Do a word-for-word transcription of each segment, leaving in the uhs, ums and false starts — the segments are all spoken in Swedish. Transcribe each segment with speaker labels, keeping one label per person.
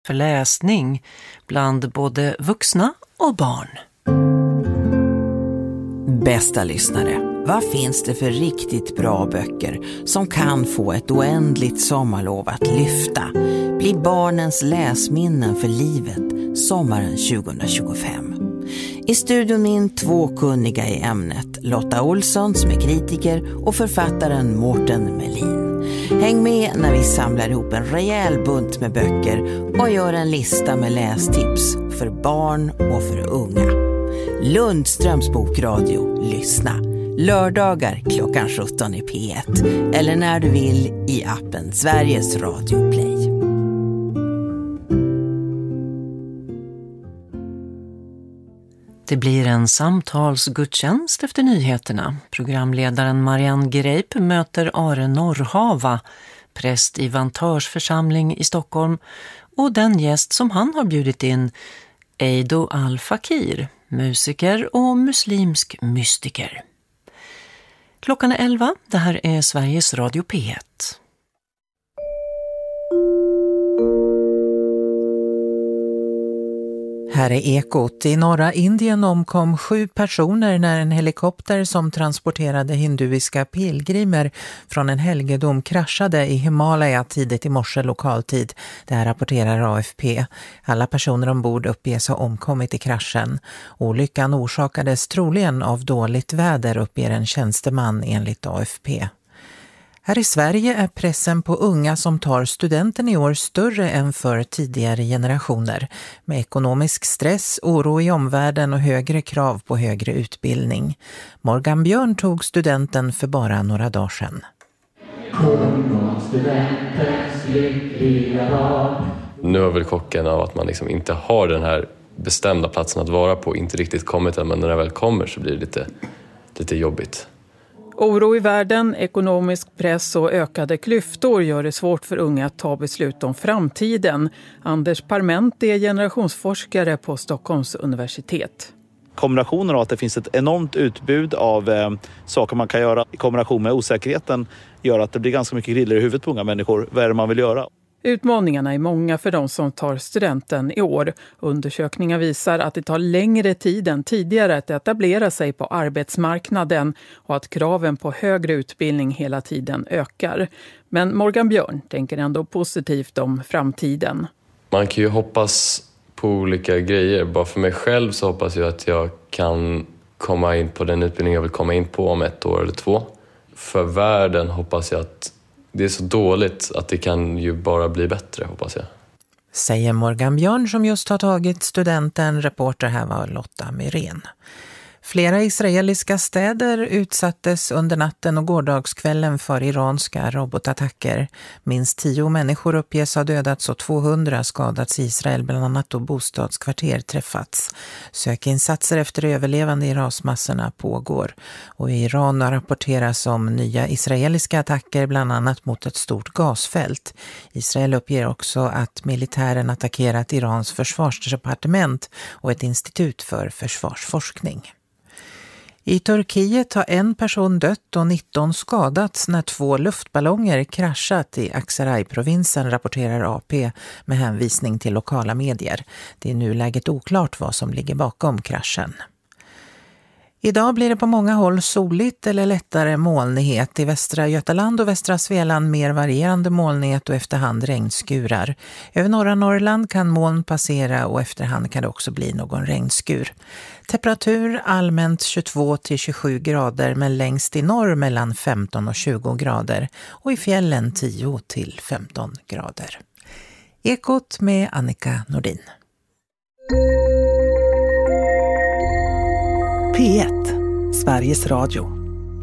Speaker 1: för läsning bland både vuxna och barn.
Speaker 2: Bästa lyssnare, vad finns det för riktigt bra böcker som kan få ett oändligt sommarlov att lyfta? Bli barnens läsminnen för livet sommaren tjugohundratjugofem. I studion min två kunniga i ämnet, Lotta Olsson som är kritiker och författaren Mårten Melin. Häng med när vi samlar ihop en rejäl bunt med böcker och gör en lista med lästips för barn och för unga. Lundströms bokradio, lyssna. Lördagar klockan sjutton i P ett eller när du vill i appen Sveriges Radio Play.
Speaker 1: Det blir en samtalsgudstjänst efter nyheterna. Programledaren Marianne Greip möter Are Norrhava, präst i Vantörs församling i Stockholm, och den gäst som han har bjudit in, Eido Al-Fakir, musiker och muslimsk mystiker. Klockan är elva, det här är Sveriges Radio P ett.
Speaker 3: Här är Ekot. I norra Indien omkom sju personer när en helikopter som transporterade hinduiska pilgrimer från en helgedom kraschade i Himalaya tidigt i morse lokaltid. Det här rapporterar A F P. Alla personer ombord uppges ha omkommit i kraschen. Olyckan orsakades troligen av dåligt väder, uppger en tjänsteman enligt A F P. Här i Sverige är pressen på unga som tar studenten i år större än för tidigare generationer, med ekonomisk stress, oro i omvärlden och högre krav på högre utbildning. Morgan Björn tog studenten för bara några dagar sedan.
Speaker 4: Nu har väl chocken av att man liksom inte har den här bestämda platsen att vara på inte riktigt kommit än, men när det väl kommer så blir det lite, lite jobbigt.
Speaker 5: Oro i världen, ekonomisk press och ökade klyftor gör det svårt för unga att ta beslut om framtiden. Anders Parment är generationsforskare på Stockholms universitet.
Speaker 6: Kombinationen av att det finns ett enormt utbud av eh, saker man kan göra i kombination med osäkerheten gör att det blir ganska mycket griller i huvudet på unga människor. Vad är det man vill göra?
Speaker 5: Utmaningarna är många för de som tar studenten i år. Undersökningar visar att det tar längre tid än tidigare att etablera sig på arbetsmarknaden och att kraven på högre utbildning hela tiden ökar. Men Morgan Björn tänker ändå positivt om framtiden.
Speaker 4: Man kan ju hoppas på olika grejer. Bara för mig själv så hoppas jag att jag kan komma in på den utbildning jag vill komma in på om ett år eller två. För världen hoppas jag att det är så dåligt att det kan ju bara bli bättre, hoppas jag.
Speaker 3: Säger Morgan Björn som just har tagit studenten. Reporter här var Lotta Myrén. Flera israeliska städer utsattes under natten och gårdagskvällen för iranska robotattacker. Minst tio människor uppges ha dödats och tvåhundra skadats i Israel, bland annat då bostadskvarter träffats. Sökinsatser efter överlevande i rasmassorna pågår. Och i Iran rapporteras om nya israeliska attacker, bland annat mot ett stort gasfält. Israel uppger också att militären attackerat Irans försvarsdepartement och ett institut för försvarsforskning. I Turkiet har en person dött och nitton skadats när två luftballonger kraschat i Aksaray-provinsen, rapporterar A P med hänvisning till lokala medier. Det är nu läget oklart vad som ligger bakom kraschen. Idag blir det på många håll soligt eller lättare molnighet. I västra Götaland och västra Svealand mer varierande molnighet och efterhand regnskurar. Över norra Norrland kan moln passera och efterhand kan det också bli någon regnskur. Temperatur allmänt tjugotvå till tjugosju grader, men längst i norr mellan femton och tjugo grader och i fjällen tio till femton grader. Ekot med Annika Nordin.
Speaker 7: P ett, Sveriges Radio.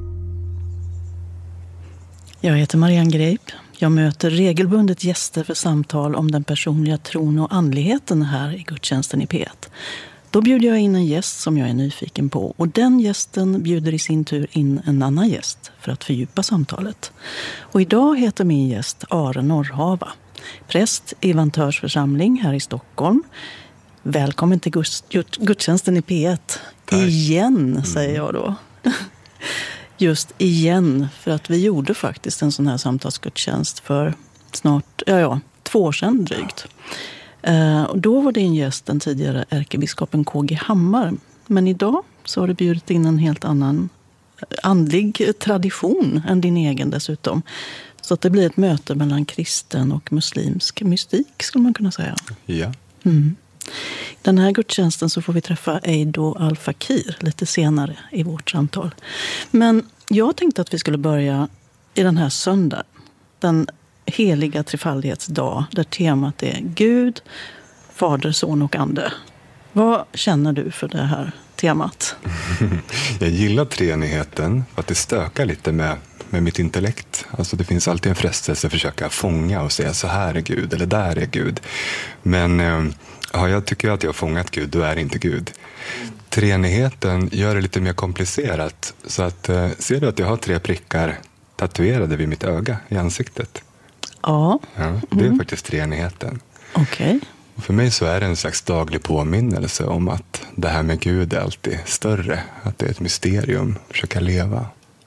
Speaker 8: Jag heter Marianne Greip. Jag möter regelbundet gäster för samtal om den personliga tron och andligheten här i gudstjänsten i P ett. Då bjuder jag in en gäst som jag är nyfiken på, och den gästen bjuder i sin tur in en annan gäst för att fördjupa samtalet. Och idag heter min gäst Are Norrhava, präst i Vantörs församling här i Stockholm. Välkommen till gudstjänsten i P ett. Tack. Igen, säger jag då. Just igen, för att vi gjorde faktiskt en sån här samtalsgudstjänst för snart, ja ja, två år sedan drygt. Och då var din gäst den tidigare ärkebiskopen K G Hammar. Men idag så har du bjudit in en helt annan andlig tradition än din egen dessutom. Så att det blir ett möte mellan kristen och muslimsk mystik, skulle man kunna säga.
Speaker 9: Ja.
Speaker 8: Mm. Den här gudstjänsten så får vi träffa Eido Al-Fakir lite senare i vårt samtal. Men jag tänkte att vi skulle börja i den här söndagen. Den heliga trefaldighetsdag där temat är Gud, Fader, Son och Ande. Vad känner du för det här temat?
Speaker 9: Jag gillar treenigheten för att det stökar lite med, med mitt intellekt. Alltså det finns alltid en frestelse att försöka fånga och säga så här är Gud eller där är Gud. Men ja, jag tycker att jag har fångat Gud, då är det inte Gud. Treenigheten gör det lite mer komplicerat. Så att, ser du att jag har tre prickar tatuerade vid mitt öga i ansiktet?
Speaker 8: Ja.
Speaker 9: Ja, det är
Speaker 8: mm.
Speaker 9: faktiskt treenigheten.
Speaker 8: Okej. Okay.
Speaker 9: För mig så är det en slags daglig påminnelse om att det här med Gud är alltid större. Att det är ett mysterium, försöka leva.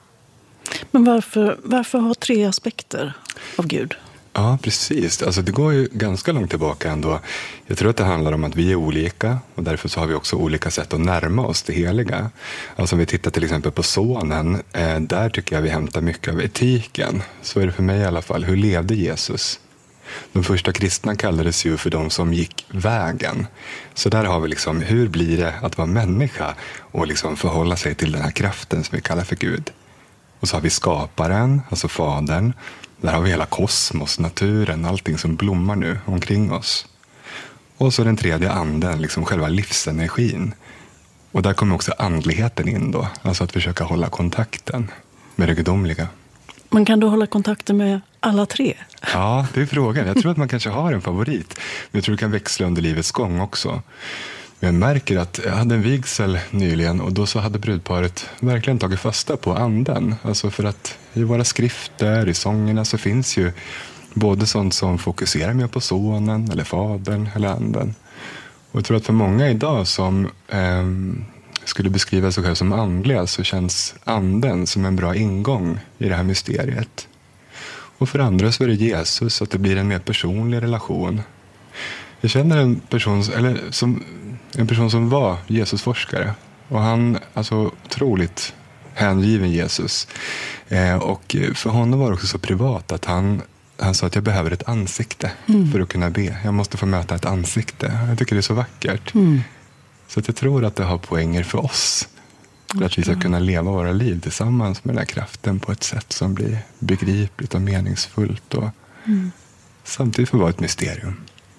Speaker 8: Men varför, varför ha tre aspekter av Gud?
Speaker 9: Ja, precis. Alltså det går ju ganska långt tillbaka ändå. Jag tror att det handlar om att vi är olika och därför så har vi också olika sätt att närma oss det heliga. Alltså om vi tittar till exempel på sonen, eh, där tycker jag vi hämtar mycket av etiken. Så är det för mig i alla fall. Hur levde Jesus? De första kristna kallades ju för de som gick vägen. Så där har vi liksom, hur blir det att vara människa och liksom förhålla sig till den här kraften som vi kallar för Gud. Och så har vi skaparen, alltså fadern. Där har vi hela kosmos, naturen, allting som blommar nu omkring oss. Och så den tredje anden, liksom själva livsenergin. Och där kommer också andligheten in då. Alltså att försöka hålla kontakten med det gudomliga.
Speaker 8: Man kan då hålla kontakten med alla tre?
Speaker 9: Ja, det är frågan. Jag tror att man kanske har en favorit. Men jag tror det kan växla under livets gång också. Men jag märker att jag hade en vigsel nyligen och då så hade brudparet verkligen tagit fasta på anden. Alltså för att i våra skrifter, i sångerna så finns ju både sånt som fokuserar mer på sonen eller fadern eller anden. Och jag tror att för många idag som eh, skulle beskriva sig själv som andliga så känns anden som en bra ingång i det här mysteriet. Och för andra så är det Jesus, att det blir en mer personlig relation. Jag känner en person, eller som, en person som var Jesusforskare. Och han, alltså otroligt hängiven Jesus. Eh, och för honom var det också så privat att han, han sa att jag behöver ett ansikte mm. för att kunna be. Jag måste få möta ett ansikte. Jag tycker det är så vackert. Mm. Så att jag tror att det har poänger för oss. För att vi ska kunna leva våra liv tillsammans med den här kraften på ett sätt som blir begripligt och meningsfullt. Och mm. samtidigt får vara ett mysterium.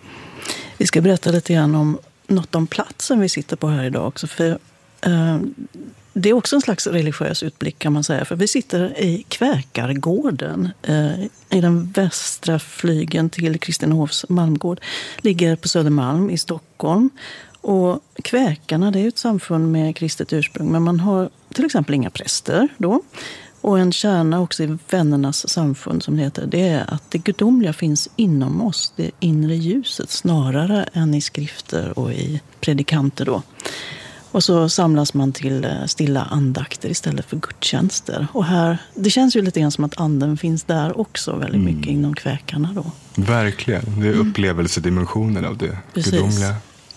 Speaker 8: Vi ska berätta lite grann om något om platsen vi sitter på här idag också. För eh, det är också en slags religiös utblick kan man säga. För vi sitter i Kväkargården. Eh, I den västra flygen till Kristinehovs Malmgård. Ligger på Södermalm i Stockholm. Och kväkarna, det är ju ett samfund med kristet ursprung. Men man har till exempel inga präster då. Och en kärna också i vännernas samfund som det heter. Det är att det gudomliga finns inom oss. Det inre ljuset snarare än i skrifter och i predikanter då. Och så samlas man till stilla andakter istället för gudstjänster. Och här, det känns ju lite grann som att anden finns där också väldigt mm. mycket inom kväkarna då.
Speaker 9: Verkligen, det är upplevelsedimensionen av det Precis. Gudomliga.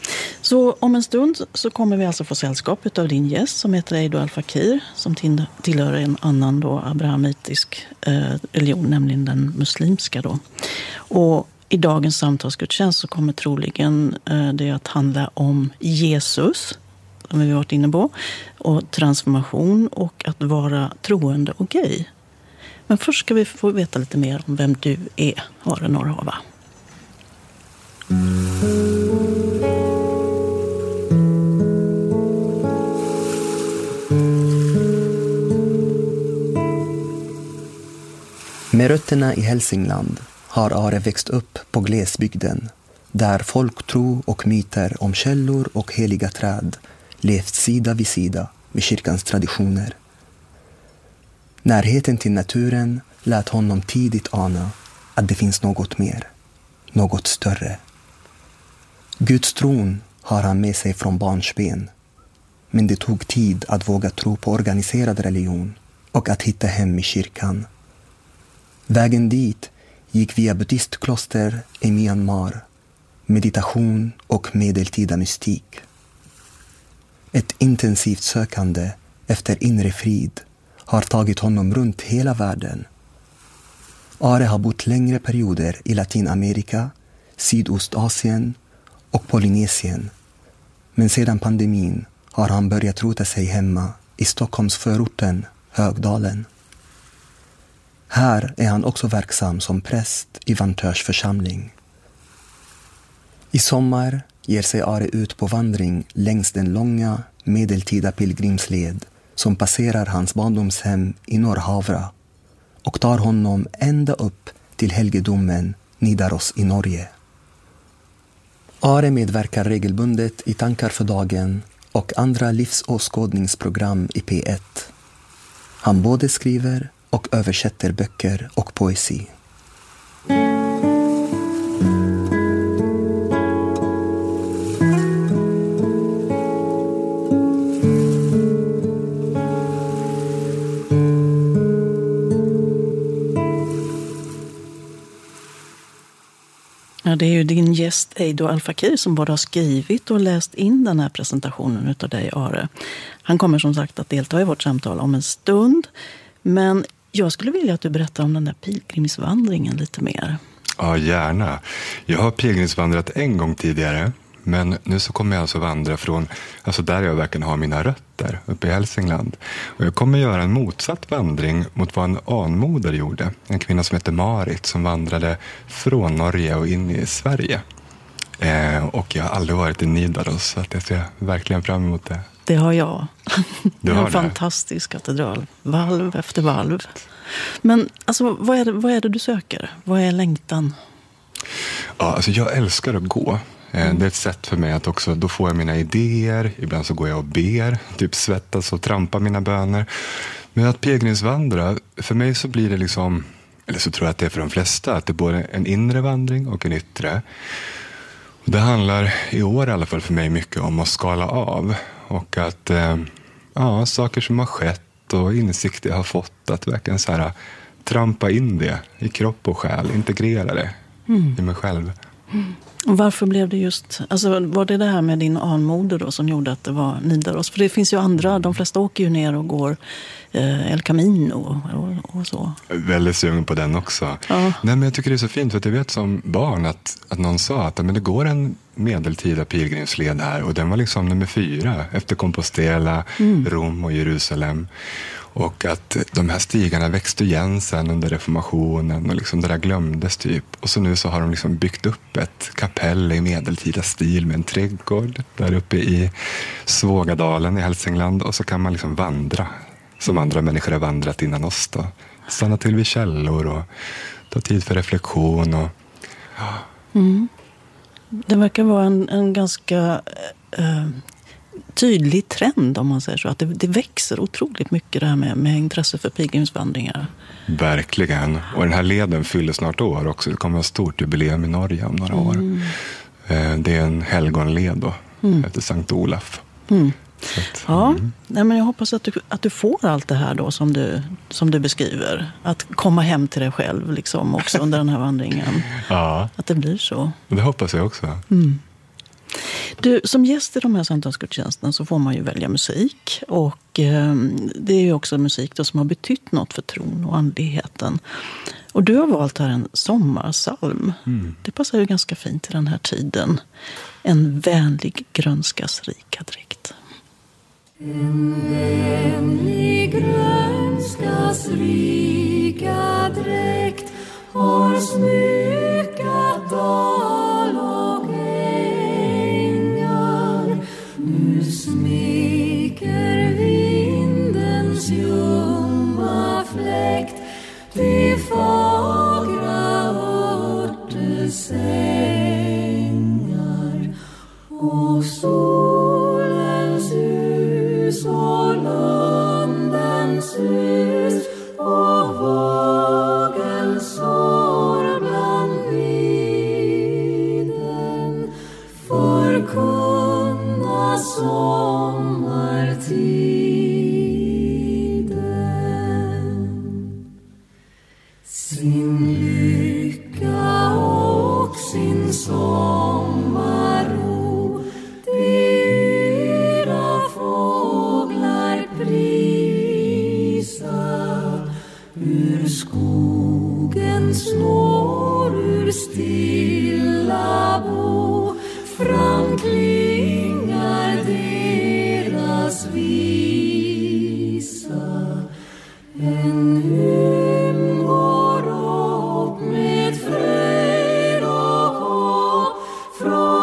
Speaker 8: Så om en stund så kommer vi alltså få sällskap av din gäst som heter Eido Al-Fakir som tillhör en annan då abrahamitisk eh, religion, nämligen den muslimska då. Och i dagens samtalsgudstjänst så kommer troligen eh, det att handla om Jesus, som vi har varit inne på, och transformation och att vara troende och gay. Men först ska vi få veta lite mer om vem du är, Are Norrhava.
Speaker 10: Med rötterna i Hälsingland har Are växt upp på glesbygden där folktro och myter om källor och heliga träd levt sida vid sida med kyrkans traditioner. Närheten till naturen lät honom tidigt ana att det finns något mer, något större. Guds tron har han med sig från barnsben, men det tog tid att våga tro på organiserad religion och att hitta hem i kyrkan. Vägen dit gick via buddhistkloster i Myanmar, meditation och medeltida mystik. Ett intensivt sökande efter inre frid har tagit honom runt hela världen. Are har bott längre perioder i Latinamerika, Sydostasien och Polynesien. Men sedan pandemin har han börjat rota sig hemma i Stockholms förorten Högdalen. Här är han också verksam som präst i Vantörs församling. I sommar ger sig Are ut på vandring längs den långa medeltida pilgrimsled som passerar hans barndomshem i Norrhavra och tar honom ända upp till helgedomen Nidaros i Norge. Are medverkar regelbundet i Tankar för dagen och andra livsåskådningsprogram i P ett. Han både skriver och översätter böcker och poesi.
Speaker 8: Ja, det är ju din gäst Eido Al-Fakir som både har skrivit och läst in den här presentationen utav dig, Are. Han kommer som sagt att delta i vårt samtal om en stund. Men jag skulle vilja att du berättar om den där pilgrimsvandringen lite mer.
Speaker 9: Ja, gärna. Jag har pilgrimsvandrat en gång tidigare. Men nu så kommer jag alltså vandra från, alltså där jag verkligen har mina rötter, uppe i Hälsingland. Och jag kommer göra en motsatt vandring mot vad en anmoder gjorde. En kvinna som heter Marit som vandrade från Norge och in i Sverige. Eh, och jag har aldrig varit i Nidaros, så att jag ser verkligen fram emot det.
Speaker 8: Det har jag.
Speaker 9: Du har
Speaker 8: en
Speaker 9: det.
Speaker 8: Fantastisk katedral. Valv efter valv. Men alltså, vad är det, vad är det du söker? Vad är längtan?
Speaker 9: Ja, alltså jag älskar att gå. Mm. Det är ett sätt för mig att också, då får jag mina idéer. Ibland så går jag och ber, typ svettas och trampar mina böner. Men att pilgrimsvandra, för mig så blir det liksom, eller så tror jag att det är för de flesta, att det är både en inre vandring och en yttre. Det handlar i år i alla fall för mig mycket om att skala av. Och att, ja, saker som har skett och insikter jag har fått, att verkligen så här, trampa in det i kropp och själ, integrera det mm. i mig själv.
Speaker 8: Mm. Och varför blev det just, alltså var det det här med din anmoder då som gjorde att det var Nidaros? För det finns ju andra, de flesta åker ju ner och går eh, El Camino och, och så.
Speaker 9: Väldigt sugen på den också. Ja. Nej, men jag tycker det är så fint för att jag vet som barn att, att någon sa att men det går en medeltida pilgrimsled här och den var liksom nummer fyra efter Compostela, mm. Rom och Jerusalem. Och att de här stigarna växte igen sen under reformationen och liksom det där glömdes typ. Och så nu så har de liksom byggt upp ett kapell i medeltida stil med en trädgård där uppe i Svågadalen i Hälsingland. Och så kan man liksom vandra som andra människor har vandrat innan oss då. Stanna till vid källor och ta tid för reflektion. Och, ja.
Speaker 8: mm. Det verkar vara en, en ganska... Uh... tydlig trend om man säger så. Att det, det växer otroligt mycket det här med, med intresse för pilgrimsvandringar.
Speaker 9: Verkligen. Och den här leden fyller snart år också. Det kommer att ha stort jubileum i Norge om några mm. år. Det är en helgonled då. Mm. Efter Sankt Olaf.
Speaker 8: Mm. Att, ja, mm. Nej, men jag hoppas att du, att du får allt det här då som du, som du beskriver. Att komma hem till dig själv liksom också under den här vandringen. Ja. Att det blir så.
Speaker 9: Det hoppas jag också.
Speaker 8: Mm. Du, som gäst i de här samtalsgudstjänsterna så får man ju välja musik och eh, det är ju också musik då som har betytt något för tron och andligheten. Och du har valt här en sommarsalm. Mm. Det passar ju ganska fint i den här tiden. En vänlig grönskas rika dräkt.
Speaker 11: En vänlig grönskas rika dräkt har smyckat dal och nu smeker vindens ljumma fläkt de fagra örtesängar och solens ljus och lundens ljus och vågens sår bland viden förkunna sommartiden sin lycka och sin sång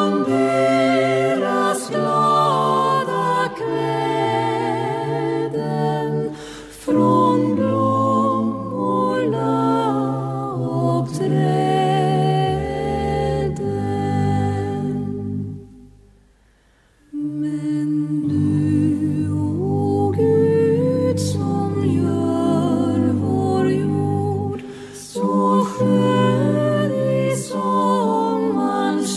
Speaker 11: från deras glada kläden, från blommorna och träden. Men du, o Gud, som gör vår jord så skön i sommarns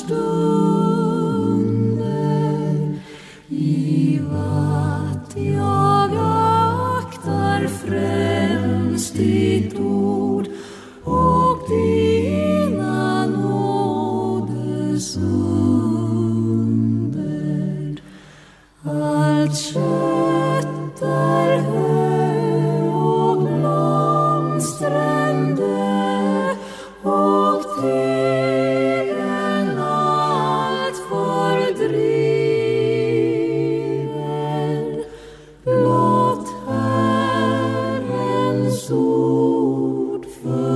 Speaker 11: stunder, i vatt jag aktar främst ditt ord och dina nådes under. Allt kött är hö och blomstrande, och tegen allt fördriven. Blott Herrens ord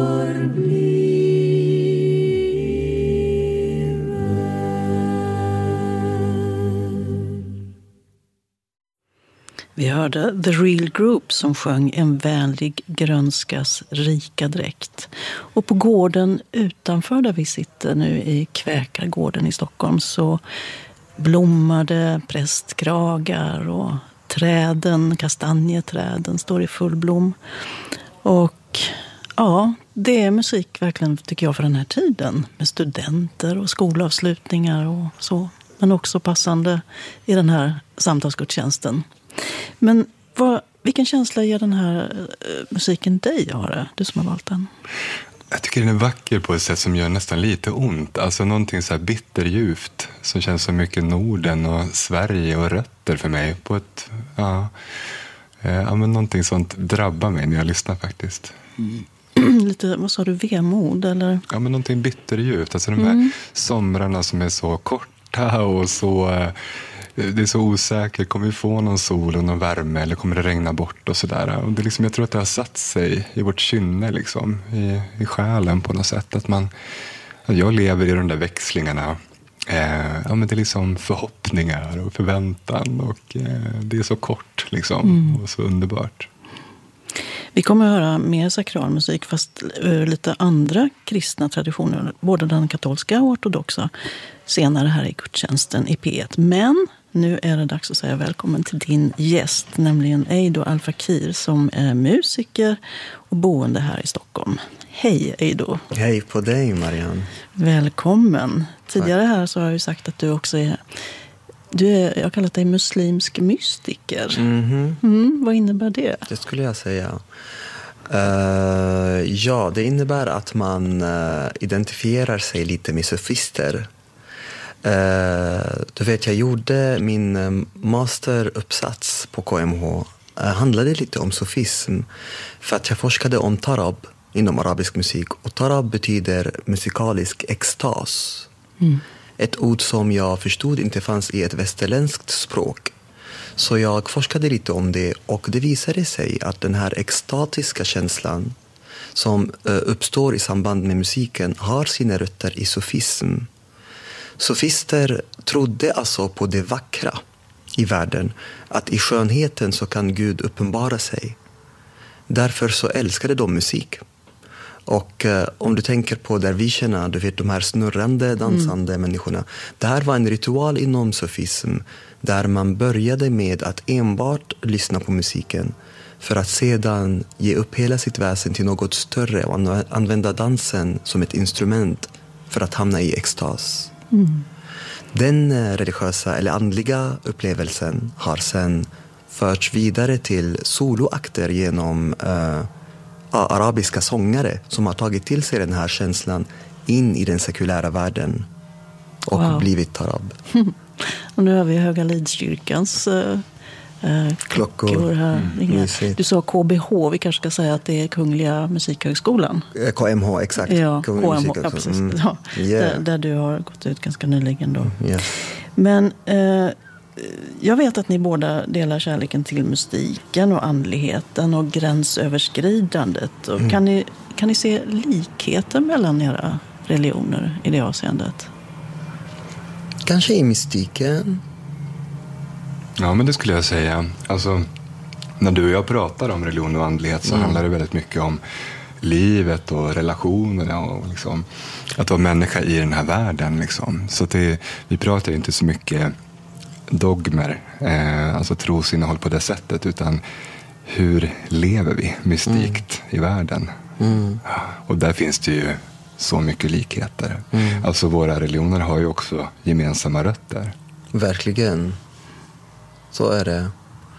Speaker 11: förbliven.
Speaker 8: Vi hörde The Real Group som sjöng En vänlig grönskas rika dräkt. Och på gården utanför där vi sitter nu i Kväkargården i Stockholm så blommade prästkragar och träden, kastanjeträden står i full blom. Och ja, det är musik verkligen tycker jag för den här tiden med studenter och skolavslutningar och så. Men också passande i den här samtalsgudstjänsten. Men vad, vilken känsla ger den här uh, musiken dig, Are? Du som har valt den.
Speaker 9: Jag tycker den är vacker på ett sätt som gör nästan lite ont. Alltså någonting så här bitterljuvt som känns så mycket Norden och Sverige och rötter för mig. På ett, ja, ja men någonting sånt drabbar mig när jag lyssnar faktiskt.
Speaker 8: Mm. Lite, vad sa du, vemod eller?
Speaker 9: Ja men någonting bitterljuvt. Alltså de här mm. somrarna som är så korta och så... Det är så osäkert, kommer vi få någon sol och någon värme eller kommer det regna bort och sådär. Och det liksom, jag tror att det har satt sig i vårt kynne liksom, i, i själen på något sätt. Att man, att jag lever i de där växlingarna. Eh, ja, men det är liksom förhoppningar och förväntan och eh, det är så kort liksom, mm. och så underbart.
Speaker 8: Vi kommer att höra mer sakralmusik fast ur lite andra kristna traditioner, både den katolska och ortodoxa, senare här i gudstjänsten i P ett. Men nu är det dags att säga välkommen till din gäst, nämligen Eido Al-Fakir som är musiker och boende här i Stockholm. Hej Eido!
Speaker 12: Hej på dig Marianne!
Speaker 8: Välkommen! Tidigare här så har jag ju sagt att du också är, du är jag har kallat dig muslimsk mystiker.
Speaker 12: Mm-hmm.
Speaker 8: Mm, vad innebär det?
Speaker 12: Det skulle jag säga. Uh, ja, det innebär att man uh, identifierar sig lite med sofister. Uh, du vet, jag gjorde min uh, masteruppsats på K M H. Uh, handlade lite om sofism. För att jag forskade om tarab inom arabisk musik. Och tarab betyder musikalisk extas. Mm. Ett ord som jag förstod inte fanns i ett västerländskt språk. Så jag forskade lite om det och det visade sig att den här extatiska känslan som uppstår i samband med musiken har sina rötter i sofism. Sofister trodde alltså på det vackra i världen, att i skönheten så kan Gud uppenbara sig. Därför så älskade de musik. Och eh, om du tänker på dervischerna, du vet de här snurrande, dansande mm. människorna. Det här var en ritual inom sofism där man började med att enbart lyssna på musiken för att sedan ge upp hela sitt väsen till något större och använda dansen som ett instrument för att hamna i extas. Mm. Den religiösa eller andliga upplevelsen har sen förts vidare till soloakter genom uh, arabiska sångare som har tagit till sig den här känslan in i den sekulära världen och wow. blivit tarab.
Speaker 8: Och nu har vi Höga Lidskyrkans uh, uh, klockor här. Mm, du sa K B H, vi kanske ska säga att det är Kungliga Musikhögskolan.
Speaker 12: K M H, exakt.
Speaker 8: Ja, K M H, ja, precis. Mm. Ja, yeah. där, där du har gått ut ganska nyligen då.
Speaker 12: Mm, yeah.
Speaker 8: Men uh, jag vet att ni båda delar kärleken till mystiken och andligheten och gränsöverskridandet. Och mm. kan, ni, kan ni se likheter mellan era religioner i det avseendet?
Speaker 12: Kanske i mystiken.
Speaker 9: Ja, men det skulle jag säga. Alltså, när du och jag pratar om religion och andlighet så mm. handlar det väldigt mycket om livet och relationerna och liksom, att vara människa i den här världen. Liksom. Så att det, vi pratar inte så mycket dogmer, eh, alltså trosinnehåll på det sättet, utan hur lever vi mystikt mm. i världen? Mm. Och där finns det ju så mycket likheter. Mm. Alltså våra religioner har ju också gemensamma rötter.
Speaker 12: Verkligen. Så är det.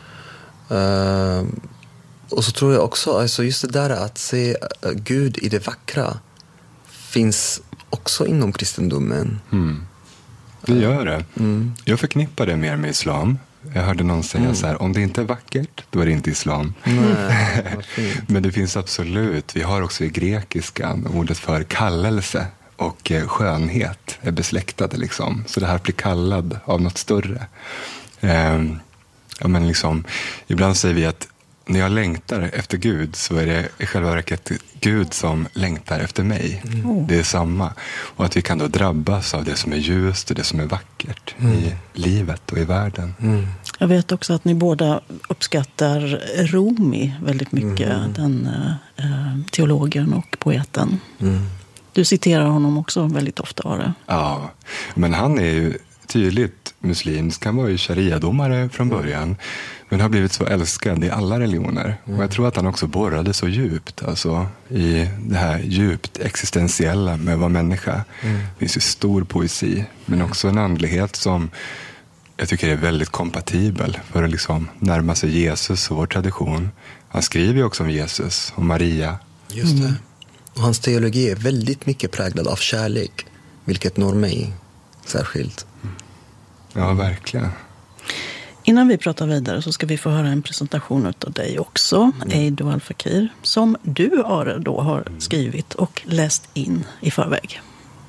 Speaker 12: Uh, och så tror jag också, alltså just det där att se Gud i det vackra finns också inom kristendomen.
Speaker 9: Mm. Det gör det. Mm. Jag förknippar det mer med islam. Jag hörde någon säga mm. så här, om det inte är vackert, då är det inte islam. Nej, men det finns absolut, vi har också i grekiskan ordet för kallelse och skönhet är besläktade liksom. Så det här blir kallad av något större. Um, ja, men liksom, ibland säger vi att när jag längtar efter Gud så är det i själva verket Gud som längtar efter mig. Mm. Det är samma. Och att vi kan då drabbas av det som är ljust och det som är vackert mm. i livet och i världen. Mm.
Speaker 8: Jag vet också att ni båda uppskattar Rumi väldigt mycket, mm. den eh, teologen och poeten. Mm. Du citerar honom också väldigt ofta, Are.
Speaker 9: Ja, men han är ju tydligt muslimsk. Han var ju sharia-domare från början. Men har blivit så älskad i alla religioner. Mm. Och jag tror att han också borrade så djupt. Alltså i det här djupt existentiella med att vara människa. Mm. Det finns ju stor poesi. Men också en andlighet som jag tycker är väldigt kompatibel. För att liksom närma sig Jesus och vår tradition. Han skriver ju också om Jesus och Maria.
Speaker 12: Just det. Mm. Och hans teologi är väldigt mycket präglad av kärlek. Vilket når mig särskilt.
Speaker 9: Mm. Ja, verkligen.
Speaker 8: Innan vi pratar vidare så ska vi få höra en presentation av dig också, mm. Eido Al-Fakir, som du, Are, då har skrivit och läst in i förväg.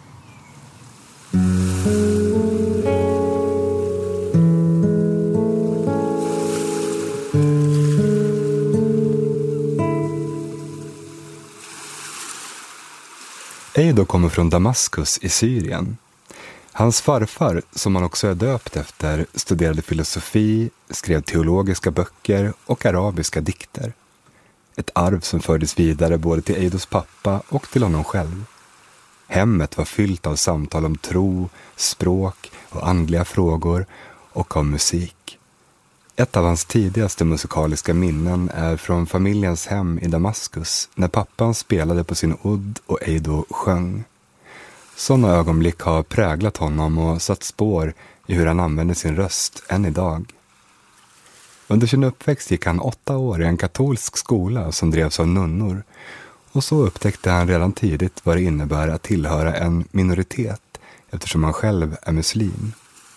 Speaker 9: Eido kommer från Damaskus i Syrien. Hans farfar, som han också är döpt efter, studerade filosofi, skrev teologiska böcker och arabiska dikter. Ett arv som fördes vidare både till Eidos pappa och till honom själv. Hemmet var fyllt av samtal om tro, språk och andliga frågor och om musik. Ett av hans tidigaste musikaliska minnen är från familjens hem i Damaskus när pappan spelade på sin udd och Eido sjöng. Sådana ögonblick har präglat honom och satt spår i hur han använder sin röst än idag. Under sin uppväxt gick han åtta år i en katolsk skola som drevs av nunnor och så upptäckte han redan tidigt vad det innebär att tillhöra en minoritet eftersom han själv är muslim.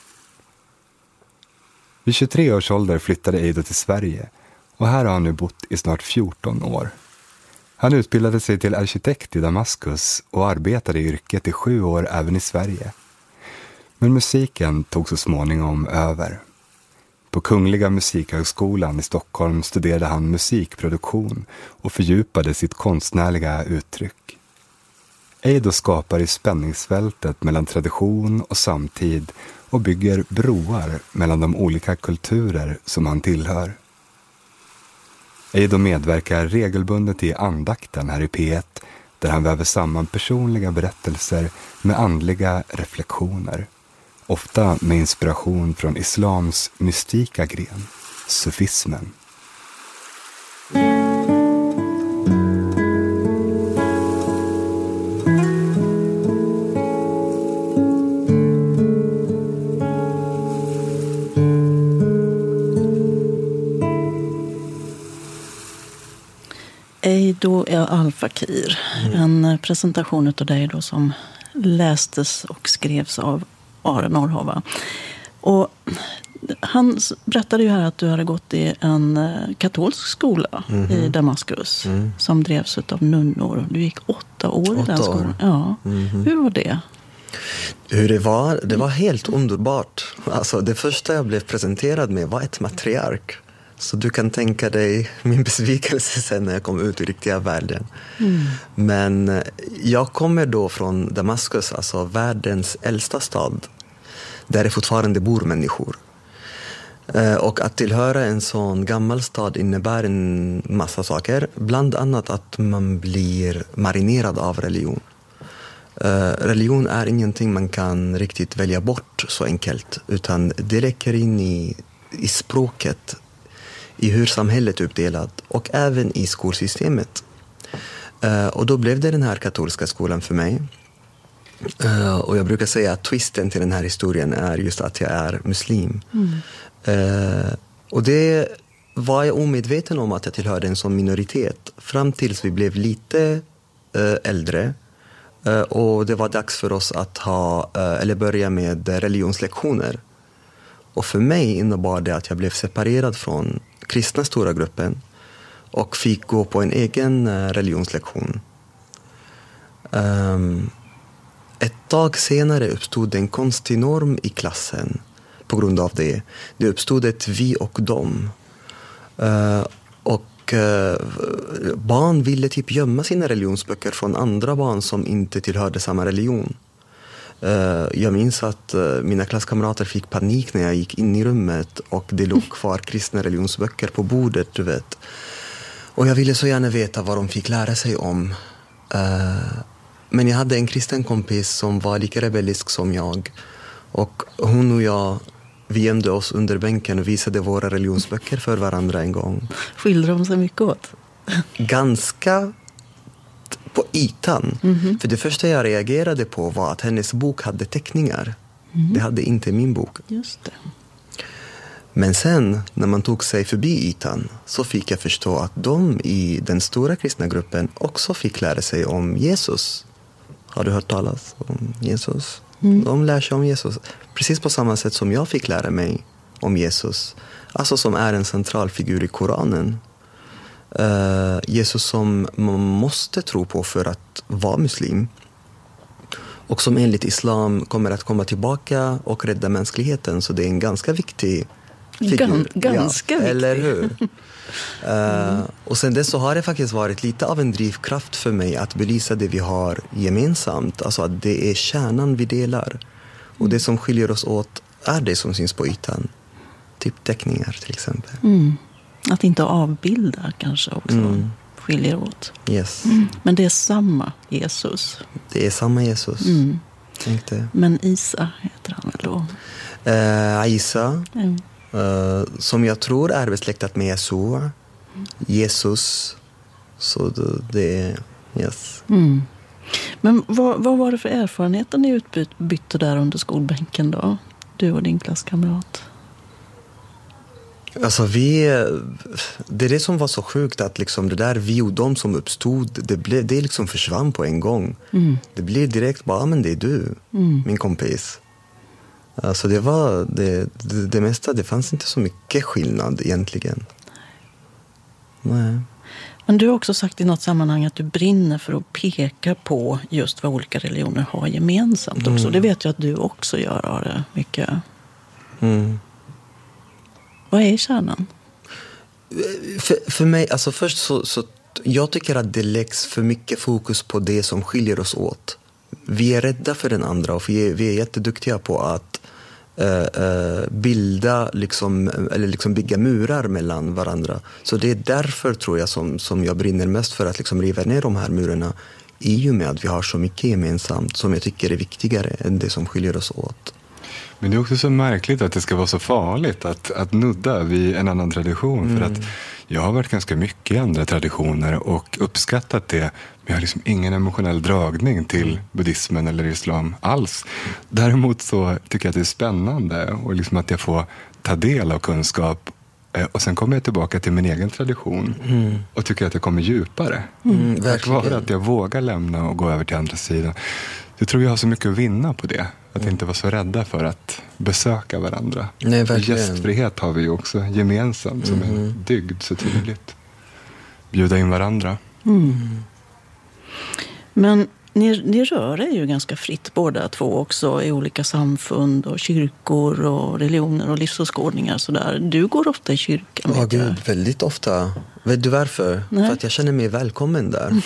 Speaker 9: Vid tjugotre års ålder flyttade Eido till Sverige och här har han nu bott i snart fjorton år. Han utbildade sig till arkitekt i Damaskus och arbetade i yrket i sju år även i Sverige. Men musiken tog så småningom över. På Kungliga Musikhögskolan i Stockholm studerade han musikproduktion och fördjupade sitt konstnärliga uttryck. Eido skapar i spänningsfältet mellan tradition och samtid och bygger broar mellan de olika kulturer som han tillhör. Eido medverkar regelbundet i andakten här i P ett där han väver samman personliga berättelser med andliga reflektioner. Ofta med inspiration från islams mystika gren, sufismen.
Speaker 8: Eido Al-Fakir, mm. en presentation av dig då som lästes och skrevs av Are Norrhava. Och han berättade ju här att du hade gått i en katolsk skola mm. i Damaskus mm. som drevs av nunnor. Du gick åtta år åtta i den skolan. År. Ja. Mm. Hur var det?
Speaker 12: Hur det var? Det var helt underbart. Alltså, det första jag blev presenterad med var ett matriark. Så du kan tänka dig min besvikelse sen när jag kom ut i riktiga världen. Mm. Men jag kommer då från Damaskus, alltså världens äldsta stad. där det fortfarande bor människor. Och att tillhöra en sån gammal stad innebär en massa saker. Bland annat att man blir marinerad av religion. Religion är ingenting man kan riktigt välja bort så enkelt. Utan det läcker in i, i språket, i hur samhället är uppdelat och även i skolsystemet. Och då blev det den här katolska skolan för mig. Och jag brukar säga att twisten till den här historien är just att jag är muslim. Mm. Uh, och det var jag omedveten om att jag tillhörde en sån minoritet fram tills vi blev lite uh, äldre uh, och det var dags för oss att ha uh, eller börja med religionslektioner. Och för mig innebar det att jag blev separerad från kristna stora gruppen och fick gå på en egen uh, religionslektion. Um, ett tag senare uppstod en konstig norm i klassen. På grund av det. Det uppstod ett vi och dem. Uh, och uh, barn ville typ gömma sina religionsböcker från andra barn som inte tillhörde samma religion. Uh, jag minns att uh, mina klasskamrater fick panik när jag gick in i rummet och det låg kvar kristna religionsböcker på bordet, du vet. Och jag ville så gärna veta vad de fick lära sig om. Uh, men jag hade en kristen kompis som var lika rebellisk som jag. Och hon och jag, vi gömde oss under bänken och visade våra religionsböcker för varandra en gång.
Speaker 8: Skiljer de sig mycket åt?
Speaker 12: Ganska på ytan. Mm-hmm. För det första jag reagerade på var att hennes bok hade teckningar. Mm-hmm. Det hade inte min bok.
Speaker 8: Just det.
Speaker 12: Men sen, när man tog sig förbi ytan, så fick jag förstå att de i den stora kristna gruppen också fick lära sig om Jesus. Har du hört talas om Jesus? Mm. De lär sig om Jesus precis på samma sätt som jag fick lära mig om Jesus. Alltså som är en central figur i Koranen. Uh, Jesus som man måste tro på för att vara muslim. Och som enligt islam kommer att komma tillbaka och rädda mänskligheten. Så det är en ganska viktig figur.
Speaker 8: Gan, ganska
Speaker 12: ja,
Speaker 8: viktig.
Speaker 12: Eller hur? Uh, mm. Och sen dess så har det faktiskt varit lite av en drivkraft för mig att belysa det vi har gemensamt. Alltså att det är kärnan vi delar. Och det som skiljer oss åt är det som syns på ytan. Typ teckningar till exempel.
Speaker 8: Mm. Att inte avbilda kanske också mm. skiljer åt.
Speaker 12: Yes.
Speaker 8: Mm. Men det är samma Jesus.
Speaker 12: Det är samma Jesus. Mm. Tänkte.
Speaker 8: Men Isa heter han väl då?
Speaker 12: Uh, Isa.
Speaker 8: Mm.
Speaker 12: Uh, som jag tror är besläktat med Jesua. Mm. Jesus. Så det, det är... Yes.
Speaker 8: Mm. Men vad, vad var det för erfarenheter ni utbytte där under skolbänken då? Du och din klasskamrat.
Speaker 12: Alltså vi... Det är det som var så sjukt att liksom det där vi och de som uppstod, det, blev, det liksom försvann på en gång. Mm. Det blev direkt bara, men det är du, mm. min kompis. Alltså det var det, det, det mesta, det fanns inte så mycket skillnad egentligen. Nej.
Speaker 8: Men du har också sagt i något sammanhang att du brinner för att peka på just vad olika religioner har gemensamt också. Mm. Det vet jag att du också gör, Are, mycket.
Speaker 12: Mm.
Speaker 8: Vad är kärnan?
Speaker 12: För, för mig, alltså först så, så jag tycker att det läggs för mycket fokus på det som skiljer oss åt. Vi är rädda för den andra och vi är, vi är jätteduktiga på att uh, uh, bilda liksom, eller liksom bygga murar mellan varandra. Så det är därför tror jag som, som jag brinner mest för att liksom riva ner de här murarna, i och med att vi har så mycket gemensamt som jag tycker är viktigare än det som skiljer oss åt.
Speaker 9: Men det är också så märkligt att det ska vara så farligt att, att nudda vid en annan tradition. Mm. För att jag har varit ganska mycket i andra traditioner och uppskattat det. Men jag har liksom ingen emotionell dragning till mm. buddhismen eller islam alls. Däremot så tycker jag att det är spännande och liksom att jag får ta del av kunskap. Och sen kommer jag tillbaka till min egen tradition mm. och tycker att jag kommer djupare. Mm, Tack vare att jag vågar lämna och gå över till andra sidan. Jag tror vi har så mycket att vinna på det. Att mm. inte vara så rädda för att besöka varandra.
Speaker 12: Nej, verkligen.
Speaker 9: Gästfrihet har vi ju också gemensamt som mm. en dygd så tydligt. Bjuda in varandra.
Speaker 8: Mm. Men ni, ni rör er ju ganska fritt båda två också i olika samfund och kyrkor och religioner och livsåskådningar. Sådär. Du går ofta i kyrkan.
Speaker 12: Ja, gud, väldigt ofta. Vet du varför? Nej. För att jag känner mig välkommen där. Mm.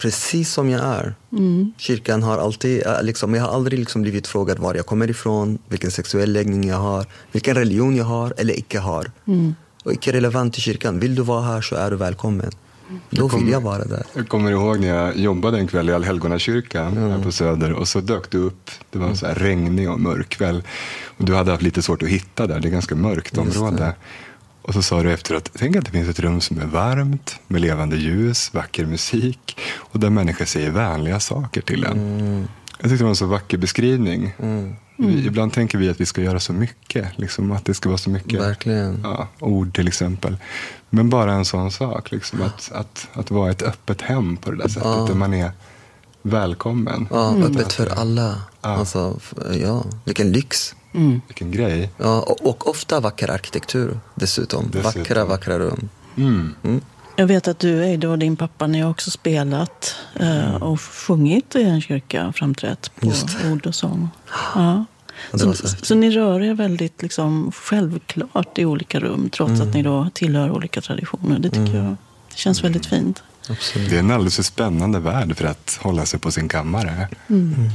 Speaker 12: precis som jag är.
Speaker 8: Mm.
Speaker 12: Kyrkan har alltid, liksom, jag har aldrig liksom blivit frågad var jag kommer ifrån, vilken sexuell läggning jag har, vilken religion jag har eller icke har.
Speaker 8: Mm.
Speaker 12: Och icke relevant till kyrkan. Vill du vara här så är du välkommen. Då vill jag vara där.
Speaker 9: Jag kommer ihåg när jag jobbade en kväll i Allhelgonakyrkan mm. här på Söder. Och så dök du upp. Det var en så här regnig och mörk kväll. Och du hade haft lite svårt att hitta där. Det är ganska mörkt område. Och så sa du efteråt, tänk att det finns ett rum som är varmt, med levande ljus, vacker musik. Och där människor säger vänliga saker till en. Mm. Jag tyckte det var en så vacker beskrivning. Mm. Vi, ibland tänker vi att vi ska göra så mycket. Liksom, att det ska vara så mycket
Speaker 12: Verkligen.
Speaker 9: Ja, ord till exempel. Men bara en sån sak. Liksom, att, att, att vara ett öppet hem på det där sättet. Ja. Där man är välkommen.
Speaker 12: Ja, mm. öppet för alla. Ja. Alltså, ja, vilken lyx.
Speaker 9: Mm. Vilken grej.
Speaker 12: Ja, och, och ofta vacker arkitektur dessutom. dessutom. Vackra, vackra rum.
Speaker 9: Mm.
Speaker 8: Mm. Jag vet att du är då din pappa när jag också spelat eh, och sjungit i en kyrka, framträtt på ord och sång. Ja. Så, så, så ni rör er väldigt liksom, självklart i olika rum trots mm. att ni då tillhör olika traditioner. Det tycker mm. jag det känns väldigt fint.
Speaker 9: Absolut. Det är en alldeles för spännande värld för att hålla sig på sin kammare.
Speaker 8: Mm. Mm.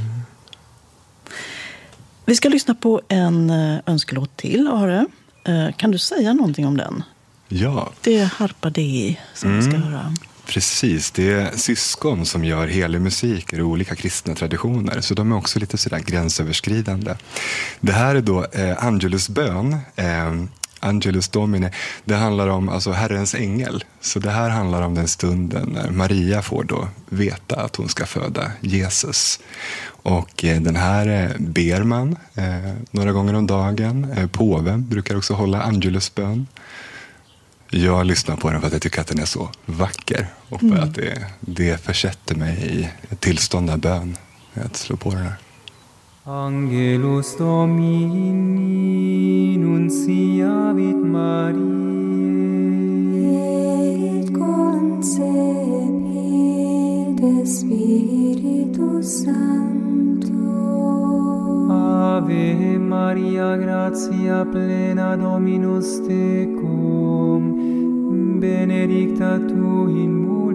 Speaker 8: Vi ska lyssna på en önskelåt till, Are. Kan du säga någonting om den?
Speaker 9: Ja.
Speaker 8: Det är Harpa Dei som mm. vi ska höra.
Speaker 9: Precis, det är syskon som gör helig musik i olika kristna traditioner. Så de är också lite sådär gränsöverskridande. Det här är då eh, Angelus bön. Eh, Angelus Domine. Det handlar om alltså Herrens ängel. Så det här handlar om den stunden när Maria får då veta att hon ska föda Jesus. Och eh, den här eh, ber man eh, några gånger om dagen. Eh, påven brukar också hålla Angelus bön. Jag lyssnar på den för att jag tycker att den är så vacker. Och för mm. att det, det försätter mig i ett tillstånd av bön. Att slå på den här.
Speaker 13: Angelus Domini nunciavit Mariae et concepit de Spiritus Sancto. Ave Maria, gratia plena, Dominus tecum, benedicta tu in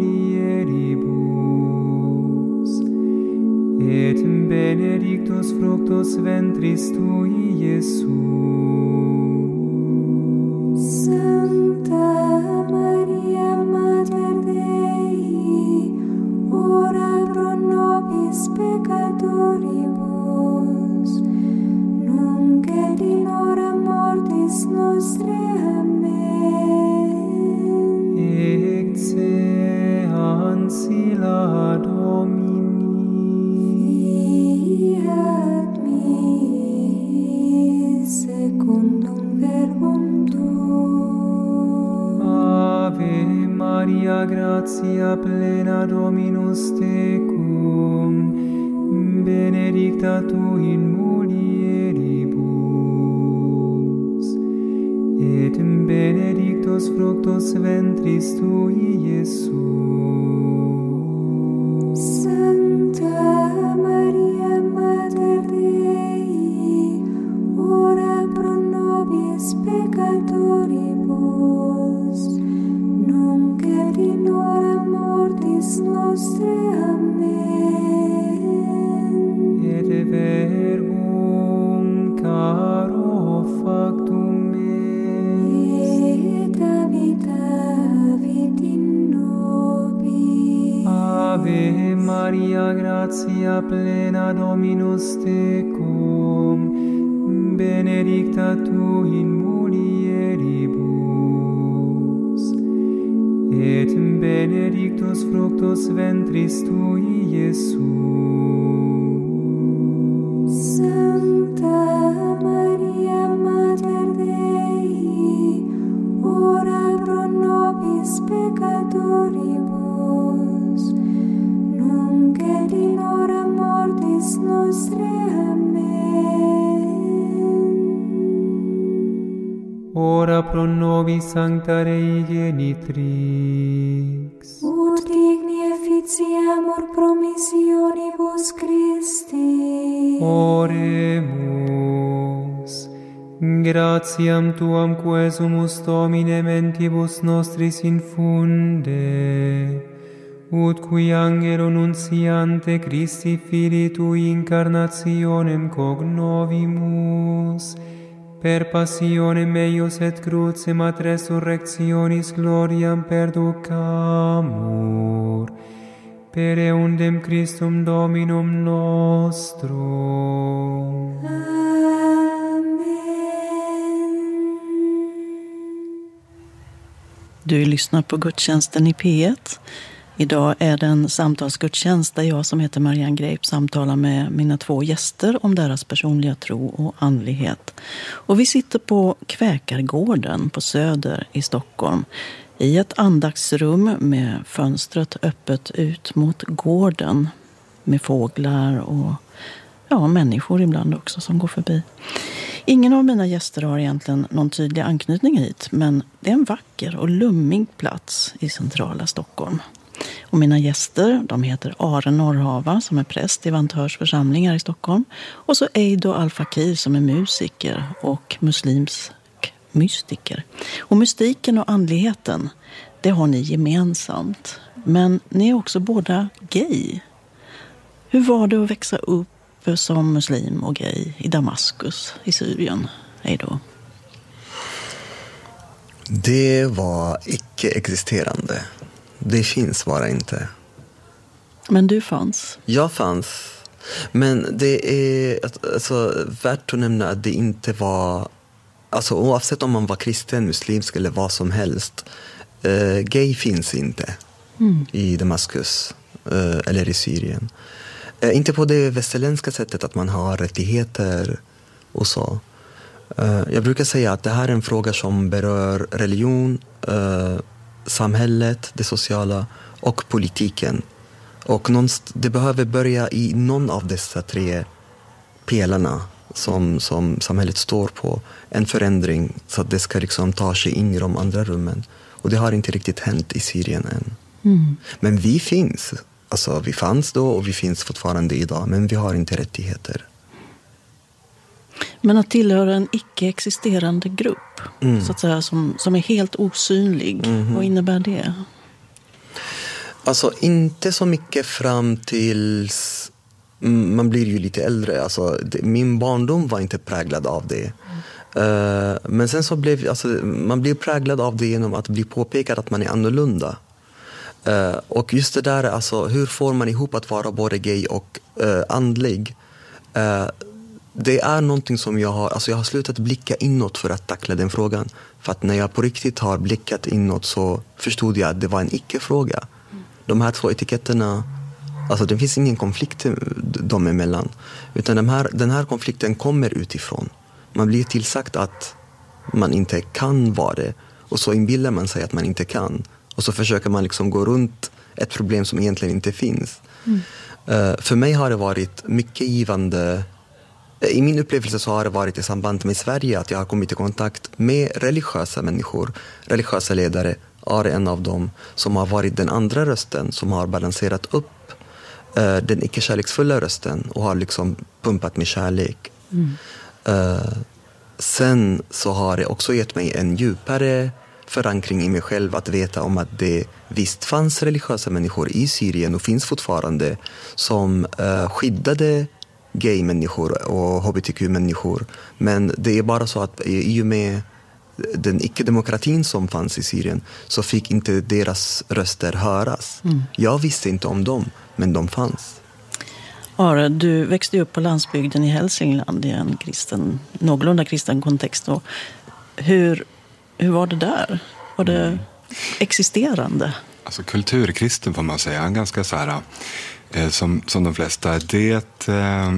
Speaker 13: mulieribus, et benedictus fructus ventris tui, Iesus. Sancta Maria, Mater Dei, ora pro nobis peccatoribus, nunc et in hora mortis nostrae. Amen. Ecce ancilla Domini, fiat mi secundum verbum tuum. Ave Maria, gratia plena, Dominus tecum, benedicta tu in mulieribus, et benedictus fructus ventris tui, Iesus. Sancta Maria, Mater Dei, ora pro nobis peccatoribus, nunc et in hora mortis nostrae. Amen. Et verbum caro factum est, et habitavit in nobis. Ave Maria, gratia plena, Dominus tecum, benedicta tu in mulieribus, et benedictus fructus ventris tui, Iesus. Sancta Maria, Mater Dei, ora pro nobis peccatoribus, nunc et in hora mortis nostrae. Amen. Ora pro nobis Sancta Rei Genitrix, ut digni efficiamur promissionibus Christi. Oremus. Gratiam tuam quesumus Domine mentibus nostris infunde, ut qui angelo nunciante Christi Filii Tui incarnationem cognovimus, per passionem eius et crucem ad resurrectionis gloriam perducamur, per eundem Christum Dominum nostrum.
Speaker 8: Du lyssnar på gudstjänsten i P ett. Idag är det en samtalsgudstjänst där jag som heter Marianne Greip samtalar med mina två gäster om deras personliga tro och andlighet. Och vi sitter på Kväkargården på Söder i Stockholm i ett andaktsrum med fönstret öppet ut mot gården med fåglar och ja, människor ibland också som går förbi. Ingen av mina gäster har egentligen någon tydlig anknytning hit, men det är en vacker och lummig plats i centrala Stockholm. Och mina gäster, de heter Are Norrhava som är präst i Vantörs församlingar i Stockholm, och så Eido Al-Fakir som är musiker och muslimsk mystiker. Och mystiken och andligheten, det har ni gemensamt. Men ni är också båda gay. Hur var det att växa upp som muslim och gay i Damaskus i Syrien? Eido.
Speaker 12: Det var icke-existerande. Det finns bara inte.
Speaker 8: Men du fanns?
Speaker 12: Jag fanns. Men det är alltså, värt att nämna att det inte var... Alltså, oavsett om man var kristen, muslimsk eller vad som helst. Eh, gay finns inte mm. i Damaskus eh, eller i Syrien. Eh, inte på det västerländska sättet att man har rättigheter och så. Eh, jag brukar säga att det här är en fråga som berör religion, eh, samhället, det sociala och politiken. Och det behöver börja i någon av dessa tre pelarna som, som samhället står på. En förändring så att det ska liksom ta sig in i de andra rummen. Och det har inte riktigt hänt i Syrien än. Mm. Men vi finns. Alltså vi fanns då och vi finns fortfarande idag. Men vi har inte rättigheter.
Speaker 8: Men att tillhöra en icke-existerande grupp mm. så att säga, som, som är helt osynlig, mm. vad innebär det?
Speaker 12: Alltså inte så mycket fram tills man blir ju lite äldre. Alltså, det, min barndom var inte präglad av det. Mm. Uh, men sen så blev alltså, man blir präglad av det genom att bli påpekad att man är annorlunda. Uh, och just det där, alltså, hur får man ihop att vara både gay och uh, andlig? Uh, Det är någonting som jag har, alltså jag har slutat blicka inåt för att tackla den frågan. För att när jag på riktigt har blickat inåt så förstod jag att det var en icke-fråga. Mm. De här två etiketterna, alltså det finns ingen konflikt dem emellan. Utan de här, den här konflikten kommer utifrån. Man blir tillsagt att man inte kan vara det. Och så inbillar man sig att man inte kan. Och så försöker man liksom gå runt ett problem som egentligen inte finns. Mm. Uh, för mig har det varit mycket givande. I min upplevelse så har det varit i samband med Sverige att jag har kommit i kontakt med religiösa människor, religiösa ledare, är en av dem som har varit den andra rösten som har balanserat upp uh, den icke-kärleksfulla rösten och har liksom pumpat med kärlek. Mm. Uh, sen så har det också gett mig en djupare förankring i mig själv att veta om att det visst fanns religiösa människor i Syrien och finns fortfarande som uh, skyddade gay-människor och H B T Q-människor. Men det är bara så att i och med den icke-demokratin som fanns i Syrien så fick inte deras röster höras. Mm. Jag visste inte om dem, men de fanns.
Speaker 8: Are, du växte upp på landsbygden i Hälsingland i en kristen, någorlunda kristen kontext. Och hur, hur var det där? Var det mm. existerande?
Speaker 9: Alltså kulturkristen får man säga, ganska så här... Som, som de flesta, det eh,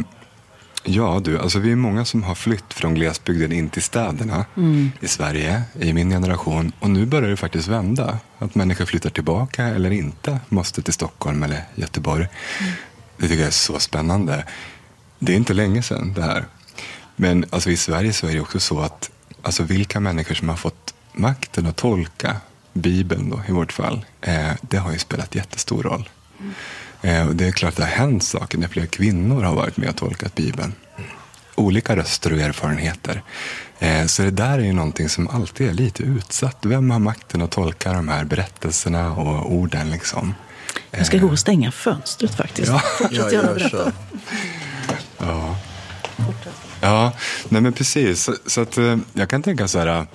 Speaker 9: ja du, alltså vi är många som har flytt från glesbygden in till städerna mm. i Sverige, i min generation, och nu börjar det faktiskt vända, att människor flyttar tillbaka eller inte måste till Stockholm eller Göteborg. Mm. Det tycker jag är så spännande. Det är inte länge sedan det här, men alltså i Sverige så är det också så att alltså vilka människor som har fått makten att tolka Bibeln då, i vårt fall, eh, det har ju spelat jättestor roll. Mm. Det är klart att det har hänt saker när fler kvinnor har varit med och tolkat Bibeln. Olika röster och erfarenheter. Så det där är ju någonting som alltid är lite utsatt. Vem har makten att tolka de här berättelserna och orden liksom?
Speaker 8: Jag ska gå och stänga fönstret faktiskt.
Speaker 9: Ja,
Speaker 8: Fortsätt gärna berätta.
Speaker 9: Ja, ja nej men precis. Så, så att jag kan tänka så här,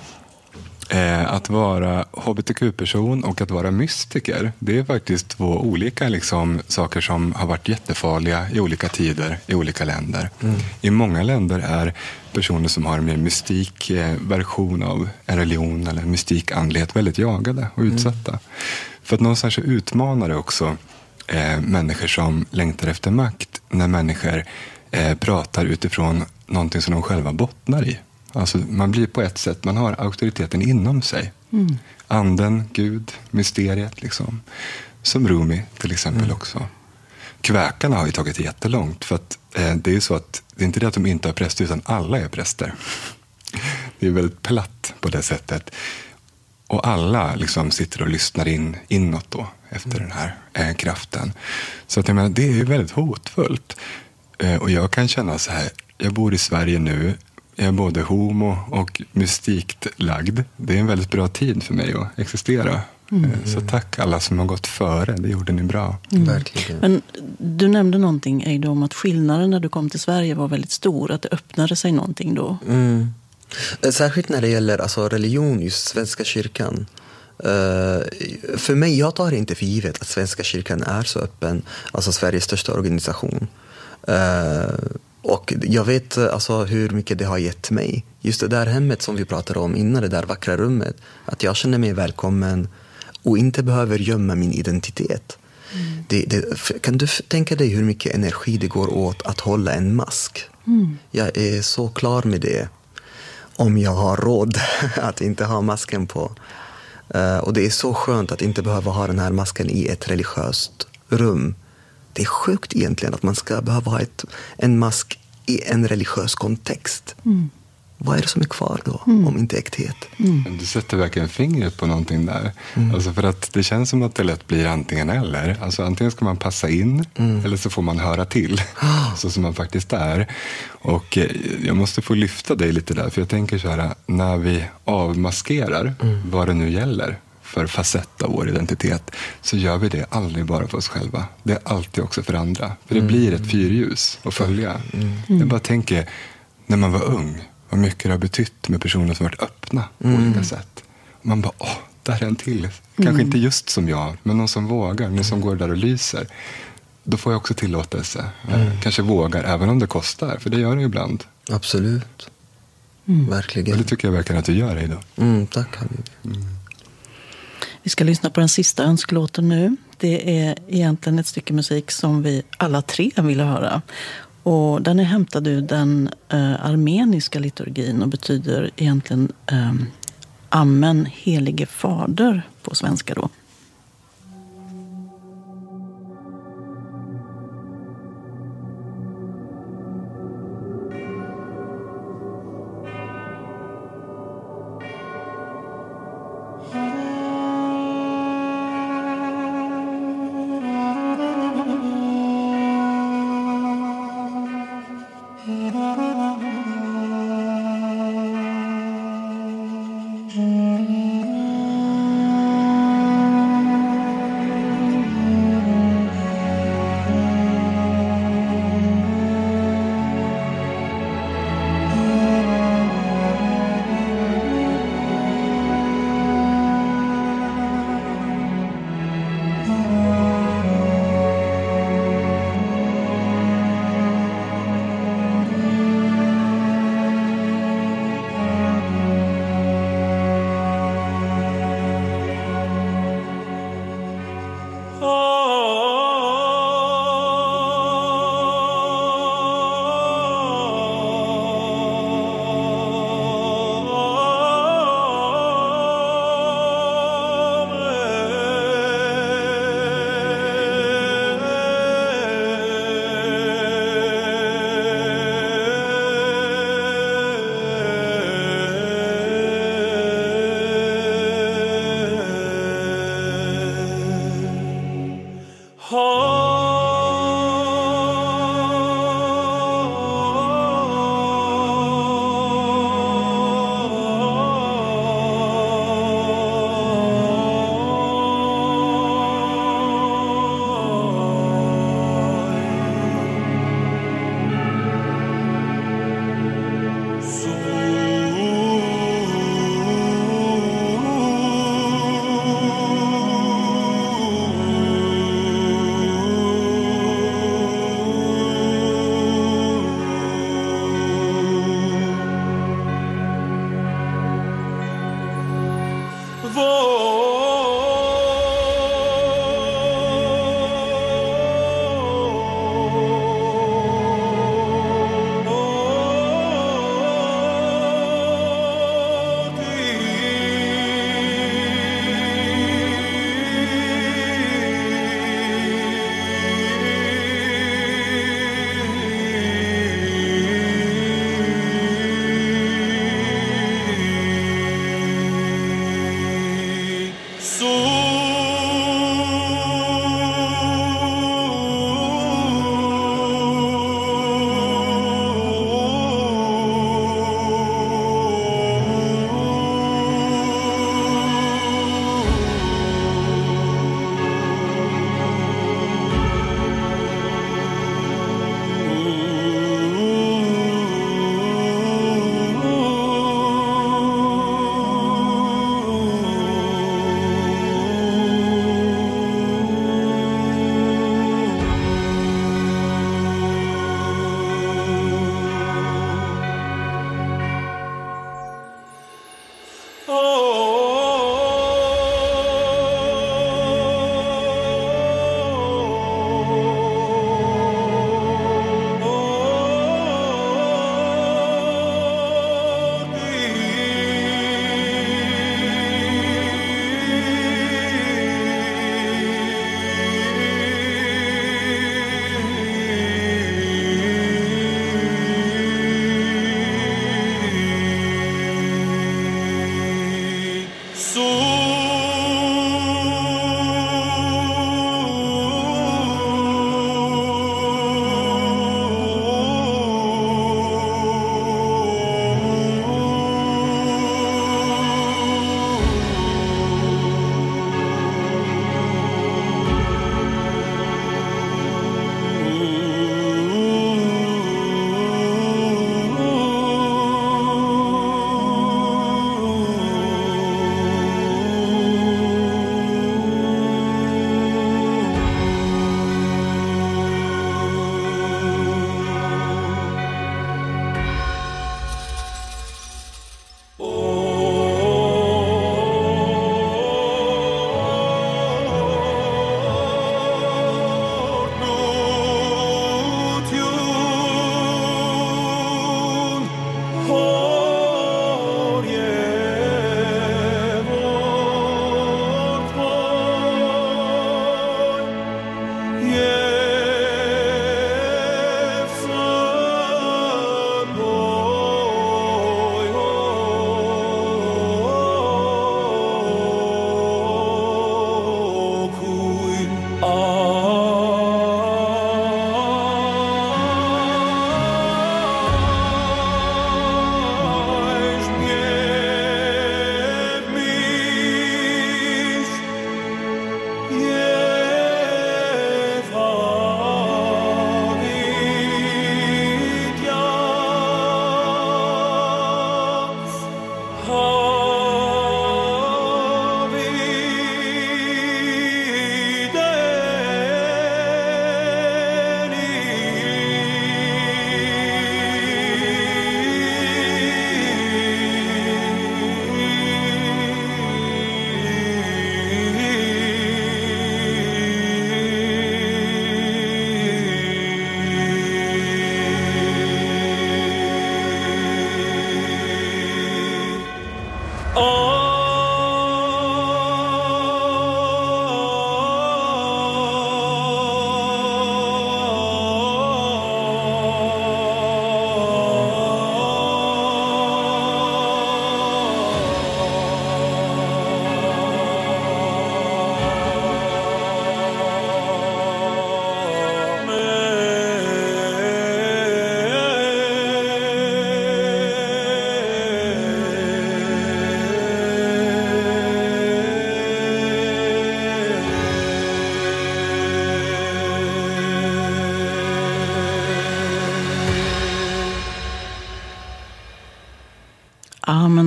Speaker 9: eh, att vara hbtq-person och att vara mystiker, det är faktiskt två olika liksom, saker som har varit jättefarliga i olika tider, i olika länder. Mm. I många länder är personer som har en mer mystik eh, version av en religion eller en mystik andlighet väldigt jagade och utsatta. Mm. För att någonstans så utmanar det också eh, människor som längtar efter makt när människor eh, pratar utifrån någonting som de själva bottnar i. Alltså man blir på ett sätt, man har auktoriteten inom sig. Mm. Anden, Gud, mysteriet liksom. Som Rumi till exempel mm. också. Kväkarna har ju tagit det jättelångt för att eh, det är ju så att det är inte det att de inte har präster utan alla är präster. Det är väldigt platt på det sättet. Och alla liksom sitter och lyssnar in inåt då efter mm. den här eh, kraften. Så att jag menar, det är ju väldigt hotfullt. Eh, och jag kan känna så här, jag bor i Sverige nu, jag är både homo och mystikt lagd. Det är en väldigt bra tid för mig att existera. Mm. Så tack alla som har gått före, det gjorde ni bra.
Speaker 8: Mm. Verkligen. Men du nämnde någonting, Eido, om att skillnaden när du kom till Sverige var väldigt stor, att det öppnade sig någonting då.
Speaker 12: Mm. Särskilt när det gäller alltså, religion, just Svenska kyrkan. Uh, för mig, jag tar inte för givet att Svenska kyrkan är så öppen, alltså Sveriges största organisation. Uh, och jag vet alltså, hur mycket det har gett mig. Just det där hemmet som vi pratade om innan, det där vackra rummet. Att jag känner mig välkommen och inte behöver gömma min identitet. Mm. Det, det, kan du tänka dig hur mycket energi det går åt att hålla en mask? Mm. Jag är så klar med det. Om jag har råd att inte ha masken på. Uh, och det är så skönt att inte behöva ha den här masken i ett religiöst rum. Det är sjukt egentligen att man ska behöva ha ett, en mask i en religiös kontext. Mm. Vad är det som är kvar då, mm. om inte äkthet?
Speaker 9: Mm. Du sätter verkligen fingret på någonting där. Mm. Alltså för att det känns som att det lätt blir antingen eller. Alltså antingen ska man passa in mm. eller så får man höra till. Så som man faktiskt är. Och jag måste få lyfta dig lite där. För jag tänker så här, när vi avmaskerar mm. vad det nu gäller för facett av vår identitet, så gör vi det aldrig bara för oss själva. Det är alltid också för andra. För det mm. blir ett fyrljus att följa. Mm. Jag bara tänker, när man var ung, vad mycket det har betytt med personer som varit öppna på mm. olika sätt. Och man bara, åh, där är en till. Kanske mm. inte just som jag, men någon som vågar, någon som går där och lyser. Då får jag också tillåtelse. Mm. Kanske vågar, även om det kostar. För det gör det ibland.
Speaker 12: Absolut. Mm. Verkligen.
Speaker 9: Och det tycker jag verkligen att du gör idag.
Speaker 12: Mm, tack, Habibi. Mm.
Speaker 8: Vi ska lyssna på den sista önskelåten nu. Det är egentligen ett stycke musik som vi alla tre ville höra. Och den är hämtad ur den eh, armeniska liturgin och betyder egentligen eh, Amen, helige fader på svenska då.
Speaker 11: Mm.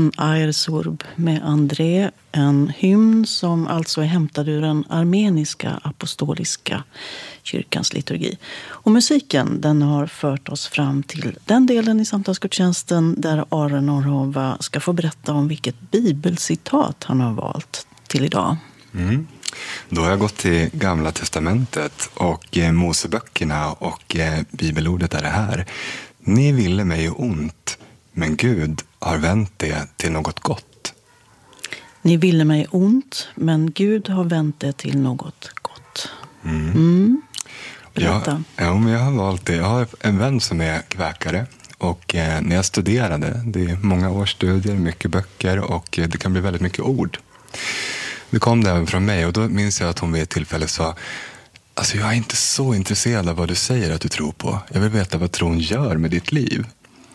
Speaker 8: hörde Aer Surb med André, en hymn som alltså är hämtad ur den armeniska apostoliska kyrkans liturgi. Och musiken, den har fört oss fram till den delen i samtalsgudstjänsten där Are Norrhova ska få berätta om vilket bibelcitat han har valt till idag.
Speaker 9: Mm. Då har jag gått till Gamla testamentet och eh, Moseböckerna och eh, bibelordet är det här. Ni ville mig ont, men Gud har vänt det till något gott.
Speaker 8: Ni ville mig ont, men Gud har vänt det till något gott.
Speaker 9: Mm.
Speaker 8: Mm. Berätta.
Speaker 9: Ja, ja, men jag har valt det. Jag har en vän som är kväkare. Och eh, när jag studerade, det är många års studier, mycket böcker och eh, det kan bli väldigt mycket ord. Det kom det även från mig och då minns jag att hon vid ett tillfälle sa: alltså jag är inte så intresserad av vad du säger att du tror på. Jag vill veta vad tron gör med ditt liv.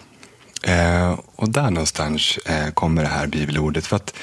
Speaker 9: Eh, och där någonstans eh, kommer det här bibelordet. För att,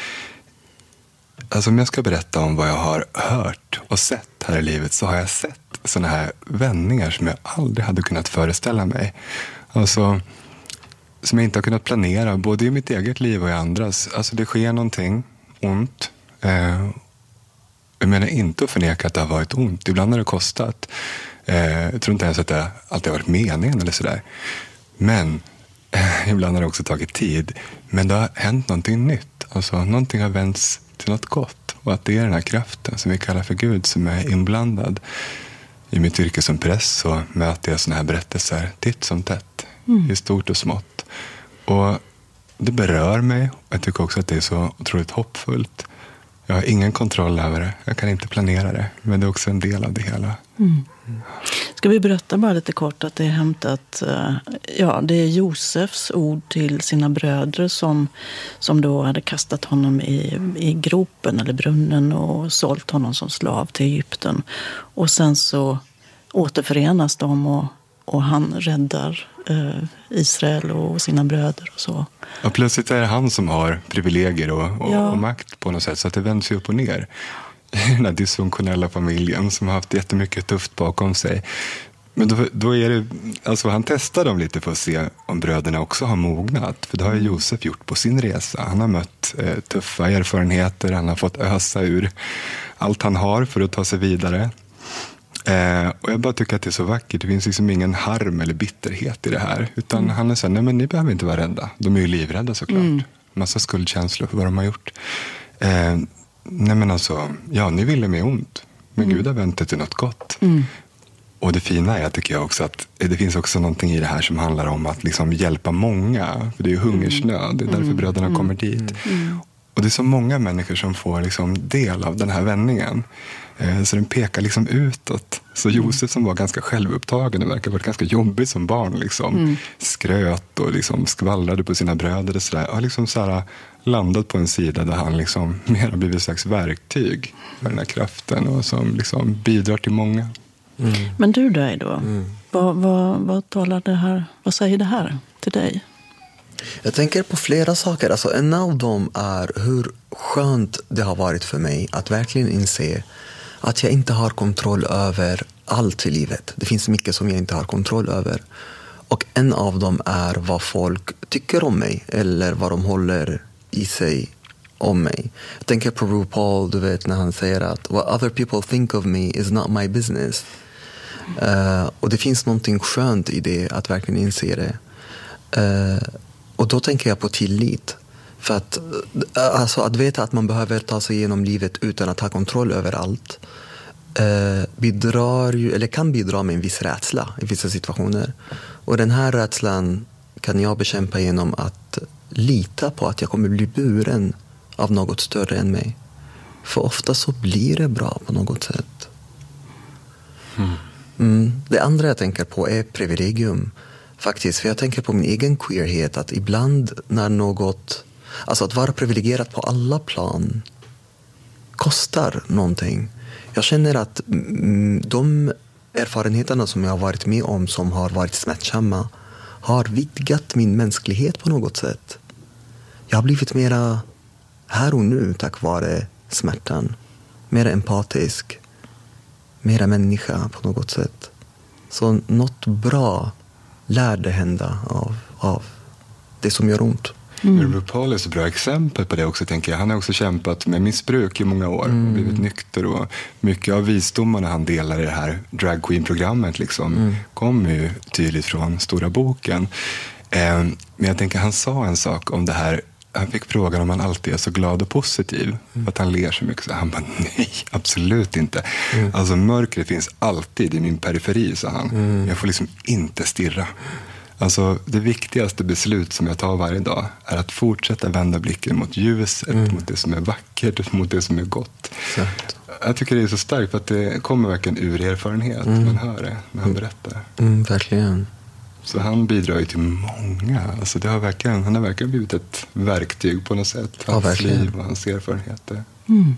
Speaker 9: alltså om jag ska berätta om vad jag har hört och sett här i livet, så har jag sett sådana här vändningar som jag aldrig hade kunnat föreställa mig. Alltså, som jag inte har kunnat planera, både i mitt eget liv och i andras. Alltså det sker någonting ont. Eh, jag menar inte att förneka att det har varit ont. Ibland har det kostat. Eh, jag tror inte ens att det alltid har varit meningen eller sådär. Men eh, ibland har det också tagit tid. Men det har hänt någonting nytt. Alltså någonting har vänts till något gott. Och att det är den här kraften som vi kallar för Gud som är inblandad. I mitt yrke som präst så möter jag såna här berättelser titt som tätt. Mm. I stort och smått. Och det berör mig. Jag tycker också att det är så otroligt hoppfullt. Jag har ingen kontroll över det. Jag kan inte planera det. Men det är också en del av det hela.
Speaker 8: Mm. Ska vi berätta bara lite kort att det är hämtat... Ja, det är Josefs ord till sina bröder som, som då hade kastat honom i, i gropen eller brunnen och sålt honom som slav till Egypten. Och sen så återförenas de och, och han räddar eh, Israel och sina bröder och så.
Speaker 9: Och plötsligt är det han som har privilegier och, och,
Speaker 8: ja.
Speaker 9: och makt på något sätt. Så att det vänds ju upp och ner. I den här dysfunktionella familjen som har haft jättemycket tufft bakom sig. Men då, då är det, alltså han testar dem lite för att se om bröderna också har mognat. För det har ju Josef gjort på sin resa. Han har mött eh, tuffa erfarenheter. Han har fått ösa ur allt han har för att ta sig vidare. Eh, och jag bara tycker att det är så vackert. Det finns liksom ingen harm eller bitterhet i det här. Utan mm. han är så här, nej men ni behöver inte vara rädda. De är ju livrädda såklart. Mm. Massa skuldkänslor för vad de har gjort. Eh, nej men alltså, ja ni ville mig ont. Men mm. Gud har vänt det till något gott. Mm. Och det fina är, tycker jag också, att det finns också någonting i det här som handlar om att liksom hjälpa många. För det är ju hungersnöd. Det är därför mm. bröderna mm. kommer dit. Mm. Och det är så många människor som får liksom del av den här vändningen. Så den pekar liksom utåt. Så Josef som var ganska självupptagen och verkar varit ganska jobbig som barn. Liksom, mm. skröt och liksom skvallrade på sina bröder. Och så där, har liksom så här landat på en sida där han liksom mer har blivit ett slags verktyg för den här kraften. Och som liksom bidrar till många.
Speaker 8: Mm. Men du dig då? Mm. Vad, vad, vad, talar det här, vad säger det här till dig?
Speaker 12: Jag tänker på flera saker. Alltså, en av dem är hur skönt det har varit för mig att verkligen inse att jag inte har kontroll över allt i livet. Det finns mycket som jag inte har kontroll över. Och en av dem är vad folk tycker om mig eller vad de håller i sig om mig. Jag tänker på RuPaul, du vet, när han säger att what other people think of me is not my business. Uh, och det finns någonting skönt i det, att verkligen inse det. Uh, och då tänker jag på tillit. För att, alltså, att veta att man behöver ta sig igenom livet utan att ha kontroll över allt uh, bidrar ju, eller kan bidra med en viss rädsla i vissa situationer. Och den här rädslan kan jag bekämpa genom att lita på att jag kommer bli buren av något större än mig. För ofta så blir det bra på något sätt. Mm. Mm. Det andra jag tänker på är privilegium. Faktiskt, för jag tänker på min egen queerhet. Att ibland när något... Alltså att vara privilegierad på alla plan kostar någonting. Jag känner att mm, de erfarenheterna som jag har varit med om som har varit smärtsamma har vidgat min mänsklighet på något sätt. Jag har blivit mera här och nu tack vare smärtan. Mera empatisk. Mera människa på något sätt. Så något bra lärde hända av, av det som gör ont.
Speaker 9: Mm. RuPaul är så bra exempel på det också, tänker jag. Han har också kämpat med missbruk i många år mm. och blivit nykter. Och mycket av visdomarna han delar i det här drag queen-programmet liksom, mm. kommer ju tydligt från Stora boken. Eh, men jag tänker, han sa en sak om det här. Han fick frågan om han alltid är så glad och positiv. Mm. Att han ler så mycket. Så han bara, nej, absolut inte. Mm. Alltså mörkret finns alltid i min periferi, sa han. Mm. Jag får liksom inte stirra. Alltså det viktigaste beslut som jag tar varje dag är att fortsätta vända blicken mot ljuset, mm. mot det som är vackert, mot det som är gott. Exakt. Jag tycker det är så starkt för att det kommer verkligen ur erfarenhet. Mm. Man hör det när han berättar.
Speaker 12: Mm, verkligen.
Speaker 9: Så han bidrar ju till många. Alltså det har verkligen, han har verkligen blivit ett verktyg på något sätt. Hans ja, liv och hans erfarenheter.
Speaker 8: Mm.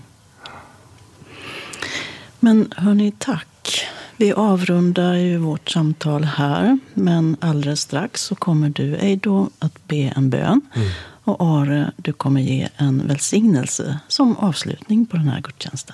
Speaker 8: Men hörni, tack. Vi avrundar ju vårt samtal här. Men alldeles strax så kommer du, Eido, att be en bön. Mm. Och Are, du kommer ge en välsignelse som avslutning på den här gudstjänsten.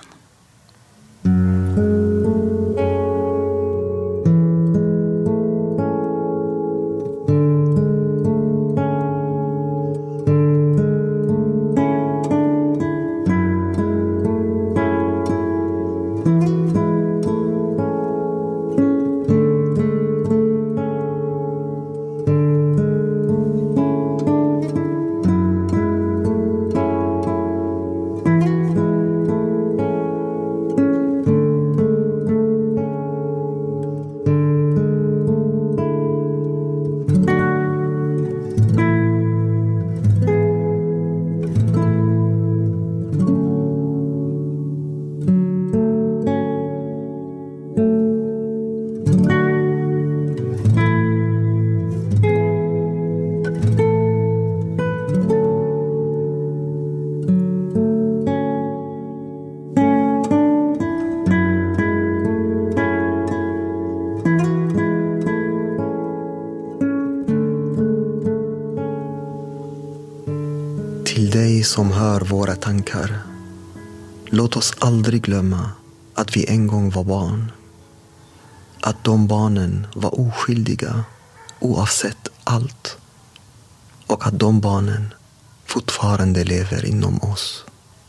Speaker 10: Som hör våra tankar. Låt oss aldrig glömma att vi en gång var barn. Att de barnen var oskyldiga oavsett allt. Och att de barnen fortfarande lever inom oss.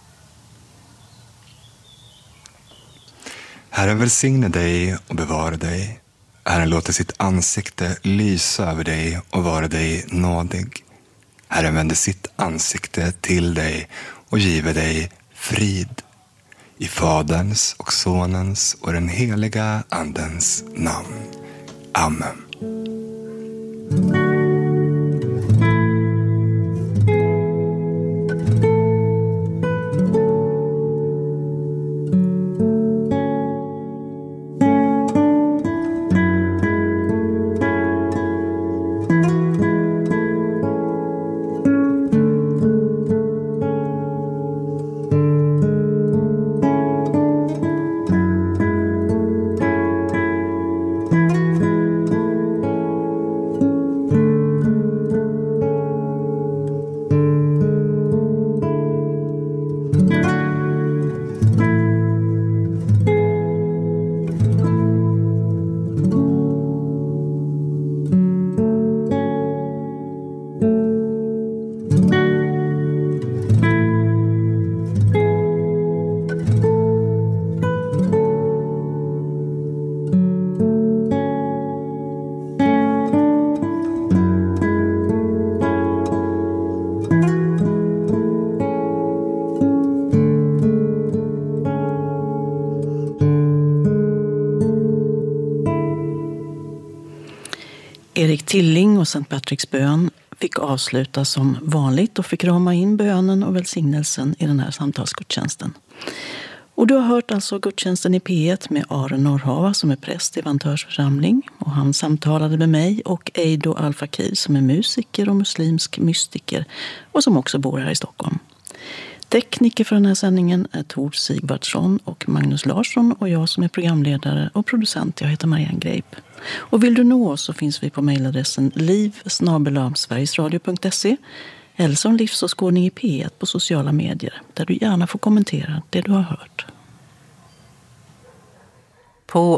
Speaker 9: Herren välsigne dig och bevara dig. Herren låter sitt ansikte lysa över dig och vara dig nådig. Herren vänder sitt ansikte till dig och giver dig frid. I Faderns och Sonens och den heliga Andens namn. Amen.
Speaker 8: Erik Tilling och Sankt Patricks bön fick avsluta som vanligt och fick rama in bönen och välsignelsen i den här samtalsgudstjänsten. Och du har hört alltså gudstjänsten i P ett med Are Norrhava som är präst i Vantörs församling. Och han samtalade med mig och Eido Al-Fakir som är musiker och muslimsk mystiker och som också bor här i Stockholm. Tekniker för den här sändningen är Tord Sigvardsson och Magnus Larsson och jag som är programledare och producent, jag heter Marianne Greip. Och vill du nå oss så finns vi på mejladressen liv snabel-a sverigesradio punkt se eller som livsåskådning i P ett på sociala medier där du gärna får kommentera det du har hört.
Speaker 1: På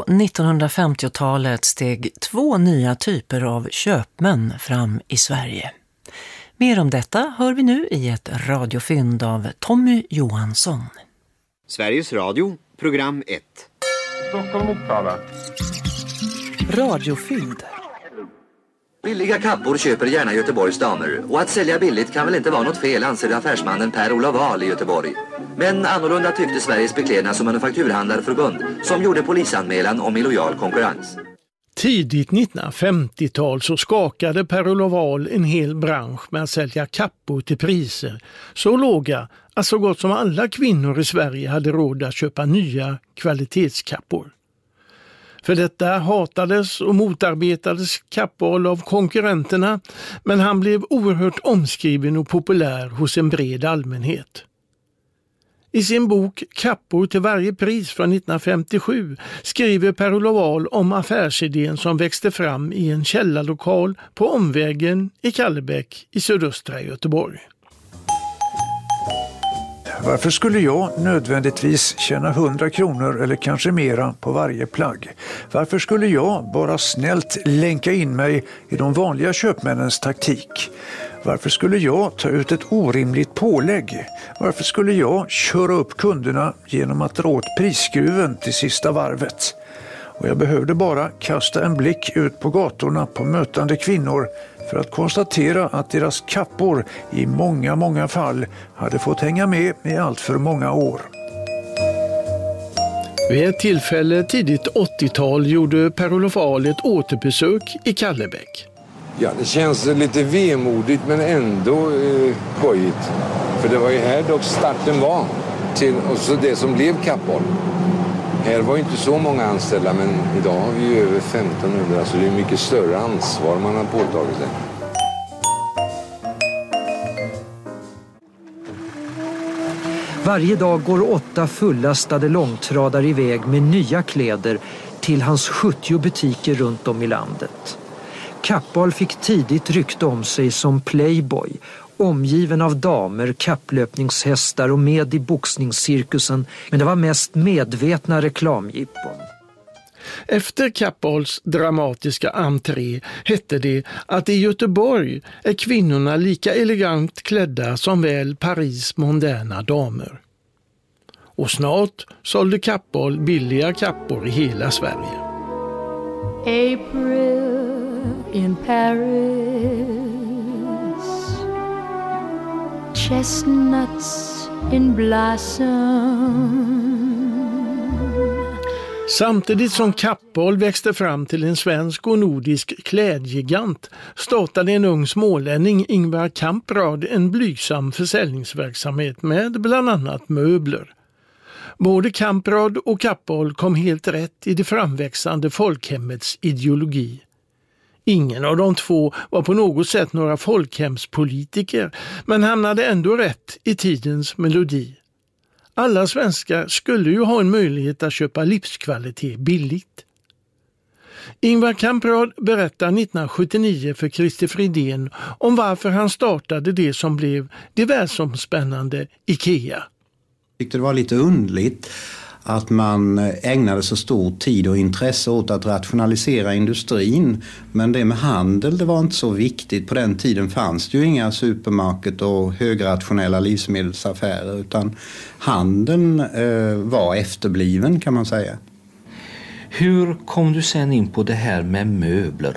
Speaker 1: nittonhundrafemtiotalet steg två nya typer av köpmän fram i Sverige. Mer om detta hör vi nu i ett radiofynd av Tommy Johansson.
Speaker 14: Sveriges Radio, program ett.
Speaker 15: Stockholm Uppsala.
Speaker 7: Radiofynd.
Speaker 16: Billiga kappor köper gärna Göteborgs damer. Och att sälja billigt kan väl inte vara något fel, anser affärsmannen Per-Olof Wahl i Göteborg. Men annorlunda tyckte Sveriges beklädnads- och manufakturhandlarförbund, som gjorde polisanmälan om illojal konkurrens.
Speaker 17: Tidigt nittonhundrafemtiotal så skakade Per-Olof Wahl en hel bransch med att sälja kappor till priser så låga att så gott som alla kvinnor i Sverige hade råd att köpa nya kvalitetskappor. För detta hatades och motarbetades Kappåhl av konkurrenterna, men han blev oerhört omskriven och populär hos en bred allmänhet. I sin bok Kappor till varje pris från nittonhundrafemtiosju skriver Per-Olof Wahl om affärsidén som växte fram i en källarlokal på Omvägen i Kallebäck i sydöstra Göteborg.
Speaker 18: Varför skulle jag nödvändigtvis tjäna hundra kronor eller kanske mera på varje plagg? Varför skulle jag bara snällt länka in mig i de vanliga köpmännens taktik? Varför skulle jag ta ut ett orimligt pålägg? Varför skulle jag köra upp kunderna genom att dra åt prisskruven till sista varvet? Och jag behövde bara kasta en blick ut på gatorna på mötande kvinnor för att konstatera att deras kappor i många, många fall hade fått hänga med i allt för många år.
Speaker 17: Vid ett tillfälle tidigt åttiotal gjorde Per-Olof Wahl ett återbesök i Kallebäck.
Speaker 19: Ja, det känns lite vemodigt men ändå eh, skojigt. För det var ju här dock starten var till och så det som blev Kappåhl. Här var ju inte så många anställda, men idag har vi ju över femtonhundra, så det är mycket större ansvar man har påtagit sig.
Speaker 20: Varje dag går åtta fullastade långtradare iväg med nya kläder till hans sjuttio butiker runt om i landet. Kappåhl fick tidigt rykte om sig som playboy, omgiven av damer, kapplöpningshästar och med i boxningscirkusen, men det var mest medvetna reklamjippon.
Speaker 17: Efter Kappåhls dramatiska entré hette det att i Göteborg är kvinnorna lika elegant klädda som väl Paris moderna damer. Och snart sålde Kappåhl billiga kappor i hela Sverige.
Speaker 11: April in Paris, chestnuts in blossom.
Speaker 17: Samtidigt som Kappåhl växte fram till en svensk och nordisk klädgigant startade en ung smålänning, Ingvar Kamprad, en blygsam försäljningsverksamhet med bland annat möbler. Både Kamprad och Kappåhl kom helt rätt i det framväxande folkhemmets ideologi. Ingen av de två var på något sätt några folkhemspolitiker, men hamnade ändå rätt i tidens melodi. Alla svenskar skulle ju ha en möjlighet att köpa livskvalitet billigt. Ingvar Kamprad berättar nittonhundrasjuttionio för Christer Fridén om varför han startade det som blev det världsomspännande IKEA.
Speaker 21: Jag tyckte det var lite underligt att man ägnade så stor tid och intresse åt att rationalisera industrin. Men det med handel, det var inte så viktigt. På den tiden fanns det ju inga supermarket och högrationella livsmedelsaffärer, utan handeln eh, var efterbliven, kan man säga.
Speaker 22: Hur kom du sen in på det här med möbler?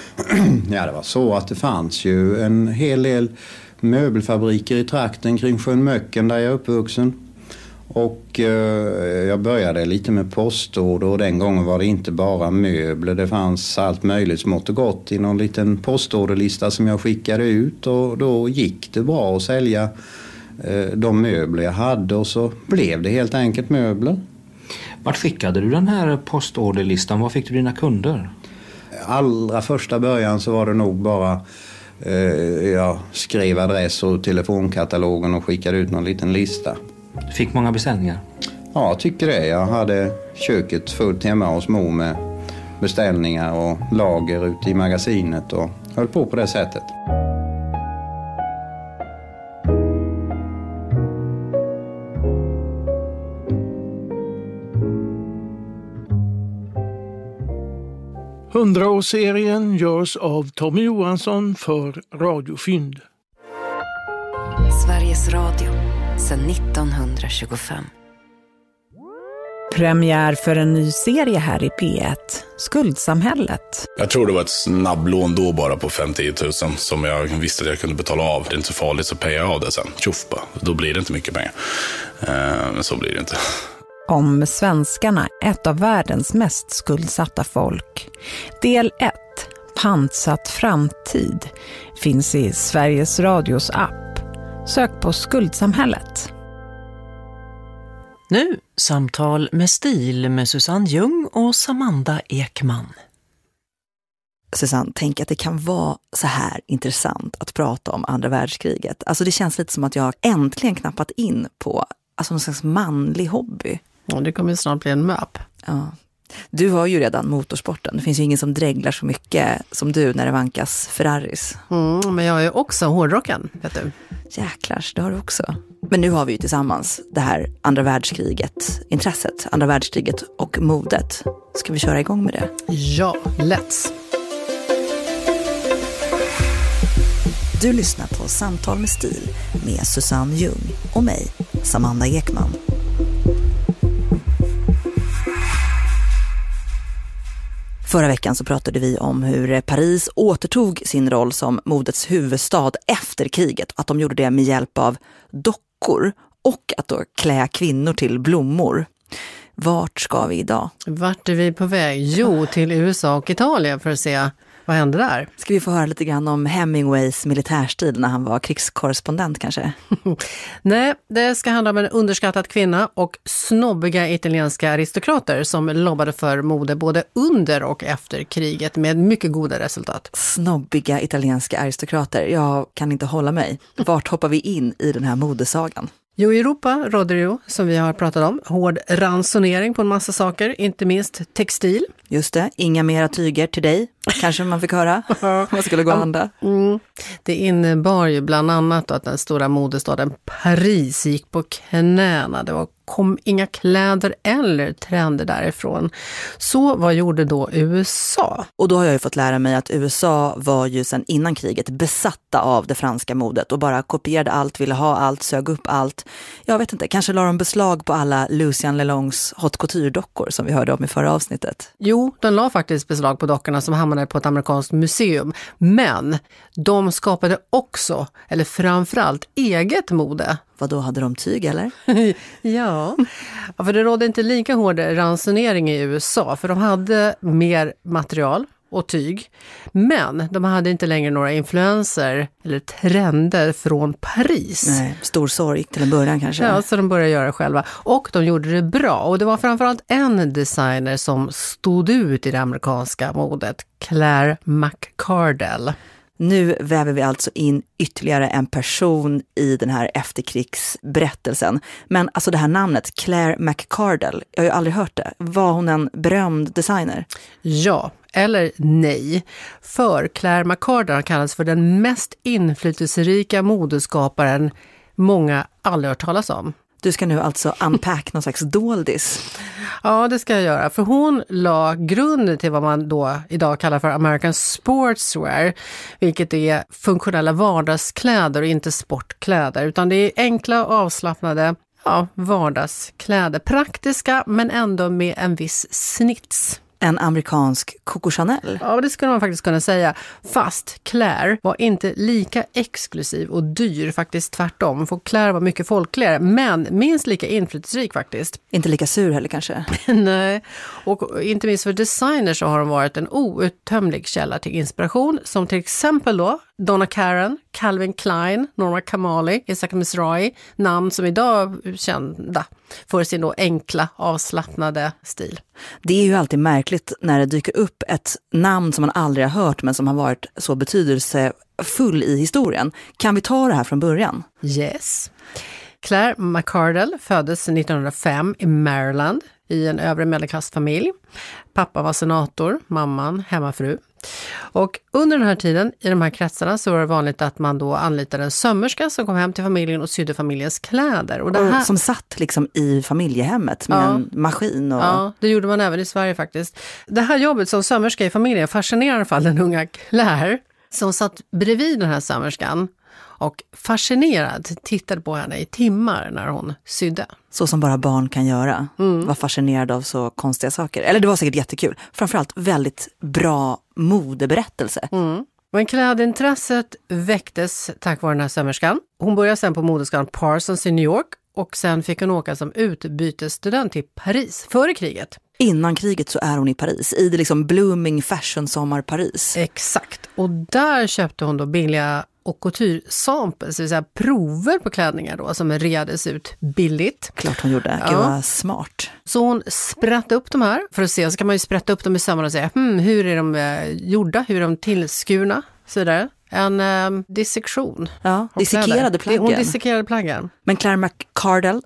Speaker 21: Ja, det var så att det fanns ju en hel del möbelfabriker i trakten kring sjön Möcken där jag är uppvuxen. Och eh, jag började lite med postorder, och den gången var det inte bara möbler. Det fanns allt möjligt smått och gott i någon liten postorderlista som jag skickade ut, och då gick det bra att sälja eh, de möbler jag hade, och så blev det helt enkelt möbler.
Speaker 22: Vart skickade du den här postorderlistan? Var fick du dina kunder?
Speaker 21: Allra första början så var det nog bara eh, jag skrev adress och telefonkatalogen och skickade ut någon liten lista.
Speaker 22: Du fick många beställningar?
Speaker 21: Ja, jag tycker det. Jag hade köket fullt hemma hos mor med beställningar och lager ute i magasinet och höll på på det sättet.
Speaker 17: Hundraårsserien görs av Tommy Johansson för Radiofynd.
Speaker 2: Sveriges Radio sedan nittonhundratjugofem.
Speaker 6: Premiär för en ny serie här i P ett, Skuldsamhället.
Speaker 23: Jag tror det var ett snabblån då bara på fem till tio tusen som jag visste att jag kunde betala av. Det är inte så farligt, så payar jag av det sen. Tjoff bara. Då blir det inte mycket pengar. Men så blir det inte.
Speaker 6: Om svenskarna, ett av världens mest skuldsatta folk. Del ett, Pantsatt framtid, finns i Sveriges Radios app. Sök på Skuldsamhället.
Speaker 1: Nu samtal med stil med Susanne Ljung och Samanda Ekman.
Speaker 24: Susanne, tänk att det kan vara så här intressant att prata om andra världskriget. Alltså det känns lite som att jag har äntligen knappat in på alltså någon slags manlig hobby.
Speaker 25: Ja, det kommer snart bli en möp.
Speaker 24: Ja. Du har ju redan motorsporten. Det finns ju ingen som dreglar så mycket som du när det vankas Ferraris.
Speaker 25: Mm, men jag är ju också hårdrocken, vet du.
Speaker 24: Jäklar, det har du också. Men nu har vi ju tillsammans det här andra världskriget, intresset, andra världskriget och modet. Ska vi köra igång med det?
Speaker 25: Ja, let's!
Speaker 24: Du lyssnar på Samtal med stil med Susanne Ljung och mig, Samanda Ekman. Förra veckan så pratade vi om hur Paris återtog sin roll som modets huvudstad efter kriget. Att de gjorde det med hjälp av dockor och att då klä kvinnor till blommor. Vart ska vi idag?
Speaker 25: Vart är vi på väg? Jo, till U S A och Italien för att se vad händer där.
Speaker 24: Ska vi få höra lite grann om Hemingways militärstil när han var krigskorrespondent kanske?
Speaker 25: Nej, det ska handla om en underskattad kvinna och snobbiga italienska aristokrater som lobbade för mode både under och efter kriget med mycket goda resultat.
Speaker 24: Snobbiga italienska aristokrater, jag kan inte hålla mig. Vart hoppar vi in i den här modesagan?
Speaker 25: Jo, i Europa råder det ju, som vi har pratat om, hård ransonering på en massa saker, inte minst textil.
Speaker 24: Just det, inga mera tyger till dig, kanske man fick höra. Man skulle gå och handla.
Speaker 25: Mm. Det innebar ju bland annat att den stora modestaden Paris gick på knäna. Det var kom inga kläder eller trender därifrån. Så vad gjorde då U S A?
Speaker 24: Och då har jag ju fått lära mig att U S A var ju sedan innan kriget besatta av det franska modet och bara kopierade allt, ville ha allt, sög upp allt. Jag vet inte, kanske la de beslag på alla Lucien Lelongs haute couture-dockor som vi hörde om i förra avsnittet.
Speaker 25: Jo, de la faktiskt beslag på dockorna som hamnade på ett amerikanskt museum. Men de skapade också, eller framförallt, eget mode.
Speaker 24: Vad då, hade de tyg eller?
Speaker 25: ja. ja, för det rådde inte lika hård ransonering i U S A för de hade mer material och tyg. Men de hade inte längre några influenser eller trender från Paris.
Speaker 24: Nej, stor sorg till en början kanske.
Speaker 25: Ja, så de började göra själva. Och de gjorde det bra. Och det var framförallt en designer som stod ut i det amerikanska modet. Claire McCardell.
Speaker 24: Nu väver vi alltså in ytterligare en person i den här efterkrigsberättelsen. Men alltså det här namnet, Claire McCardell, jag har ju aldrig hört det. Var hon en berömd designer?
Speaker 25: Ja, eller nej. För Claire McCardell kallas för den mest inflytelserika modeskaparen många aldrig hört talas om.
Speaker 24: Du ska nu alltså unpack någon slags doldis.
Speaker 25: Ja, det ska jag göra. För hon la grunden till vad man då idag kallar för American Sportswear. Vilket är funktionella vardagskläder och inte sportkläder. Utan det är enkla och avslappnade ja, vardagskläder. Praktiska men ändå med en viss snits.
Speaker 24: En amerikansk Coco Chanel.
Speaker 25: Ja, det skulle man faktiskt kunna säga. Fast Claire var inte lika exklusiv och dyr, faktiskt tvärtom. För Claire var mycket folkligare, men minst lika inflytelserik faktiskt.
Speaker 24: Inte lika sur heller kanske?
Speaker 25: Nej, och inte minst för designers så har de varit en outtömlig källa till inspiration. Som till exempel då Donna Karan, Calvin Klein, Norma Kamali, Isaac Mizrahi. Namn som idag är kända för sin då enkla, avslappnade stil.
Speaker 24: Det är ju alltid märkligt när det dyker upp ett namn som man aldrig har hört men som har varit så betydelsefull i historien. Kan vi ta det här från början?
Speaker 25: Yes. Claire McCardell föddes nittonhundrafem i Maryland i en övre medelklassfamilj. Pappa var senator, mamman hemmafru. Och under den här tiden i de här kretsarna så var det vanligt att man då anlitade en sömmerska som kom hem till familjen och sydde familjens kläder. Och det här...
Speaker 24: Som satt liksom i familjehemmet med ja. en maskin. Och...
Speaker 25: Ja, det gjorde man även i Sverige faktiskt. Det här jobbet som sömmerska i familjen fascinerar i alla fall den unga Claire som satt bredvid den här sömmerskan och fascinerad tittade på henne i timmar när hon sydde.
Speaker 24: Så som bara barn kan göra.
Speaker 25: Mm.
Speaker 24: Var fascinerad av så konstiga saker. Eller det var säkert jättekul. Framförallt väldigt bra modeberättelse.
Speaker 25: Mm. Men klädintresset väcktes tack vare den här sömmerskan. Hon började sen på modeskolan Parsons i New York och sen fick hon åka som utbytesstudent till Paris före kriget.
Speaker 24: Innan kriget så är hon i Paris, i det liksom blooming fashion sommar Paris.
Speaker 25: Exakt, och där köpte hon då billiga och couture-samples, det vill säga prover på klänningar då, som reades ut billigt.
Speaker 24: Klart hon gjorde,
Speaker 25: ja.
Speaker 24: Gud vad smart.
Speaker 25: Så hon spratt upp de här för att se, så kan man ju sprätta upp dem i sömmarna och säga, hmm, hur är de eh, gjorda, hur är de tillskurna, så vidare. En eh, dissektion.
Speaker 24: Ja, dissekerade plaggen.
Speaker 25: Hon dissekerade plaggen.
Speaker 24: Men Claire McCardell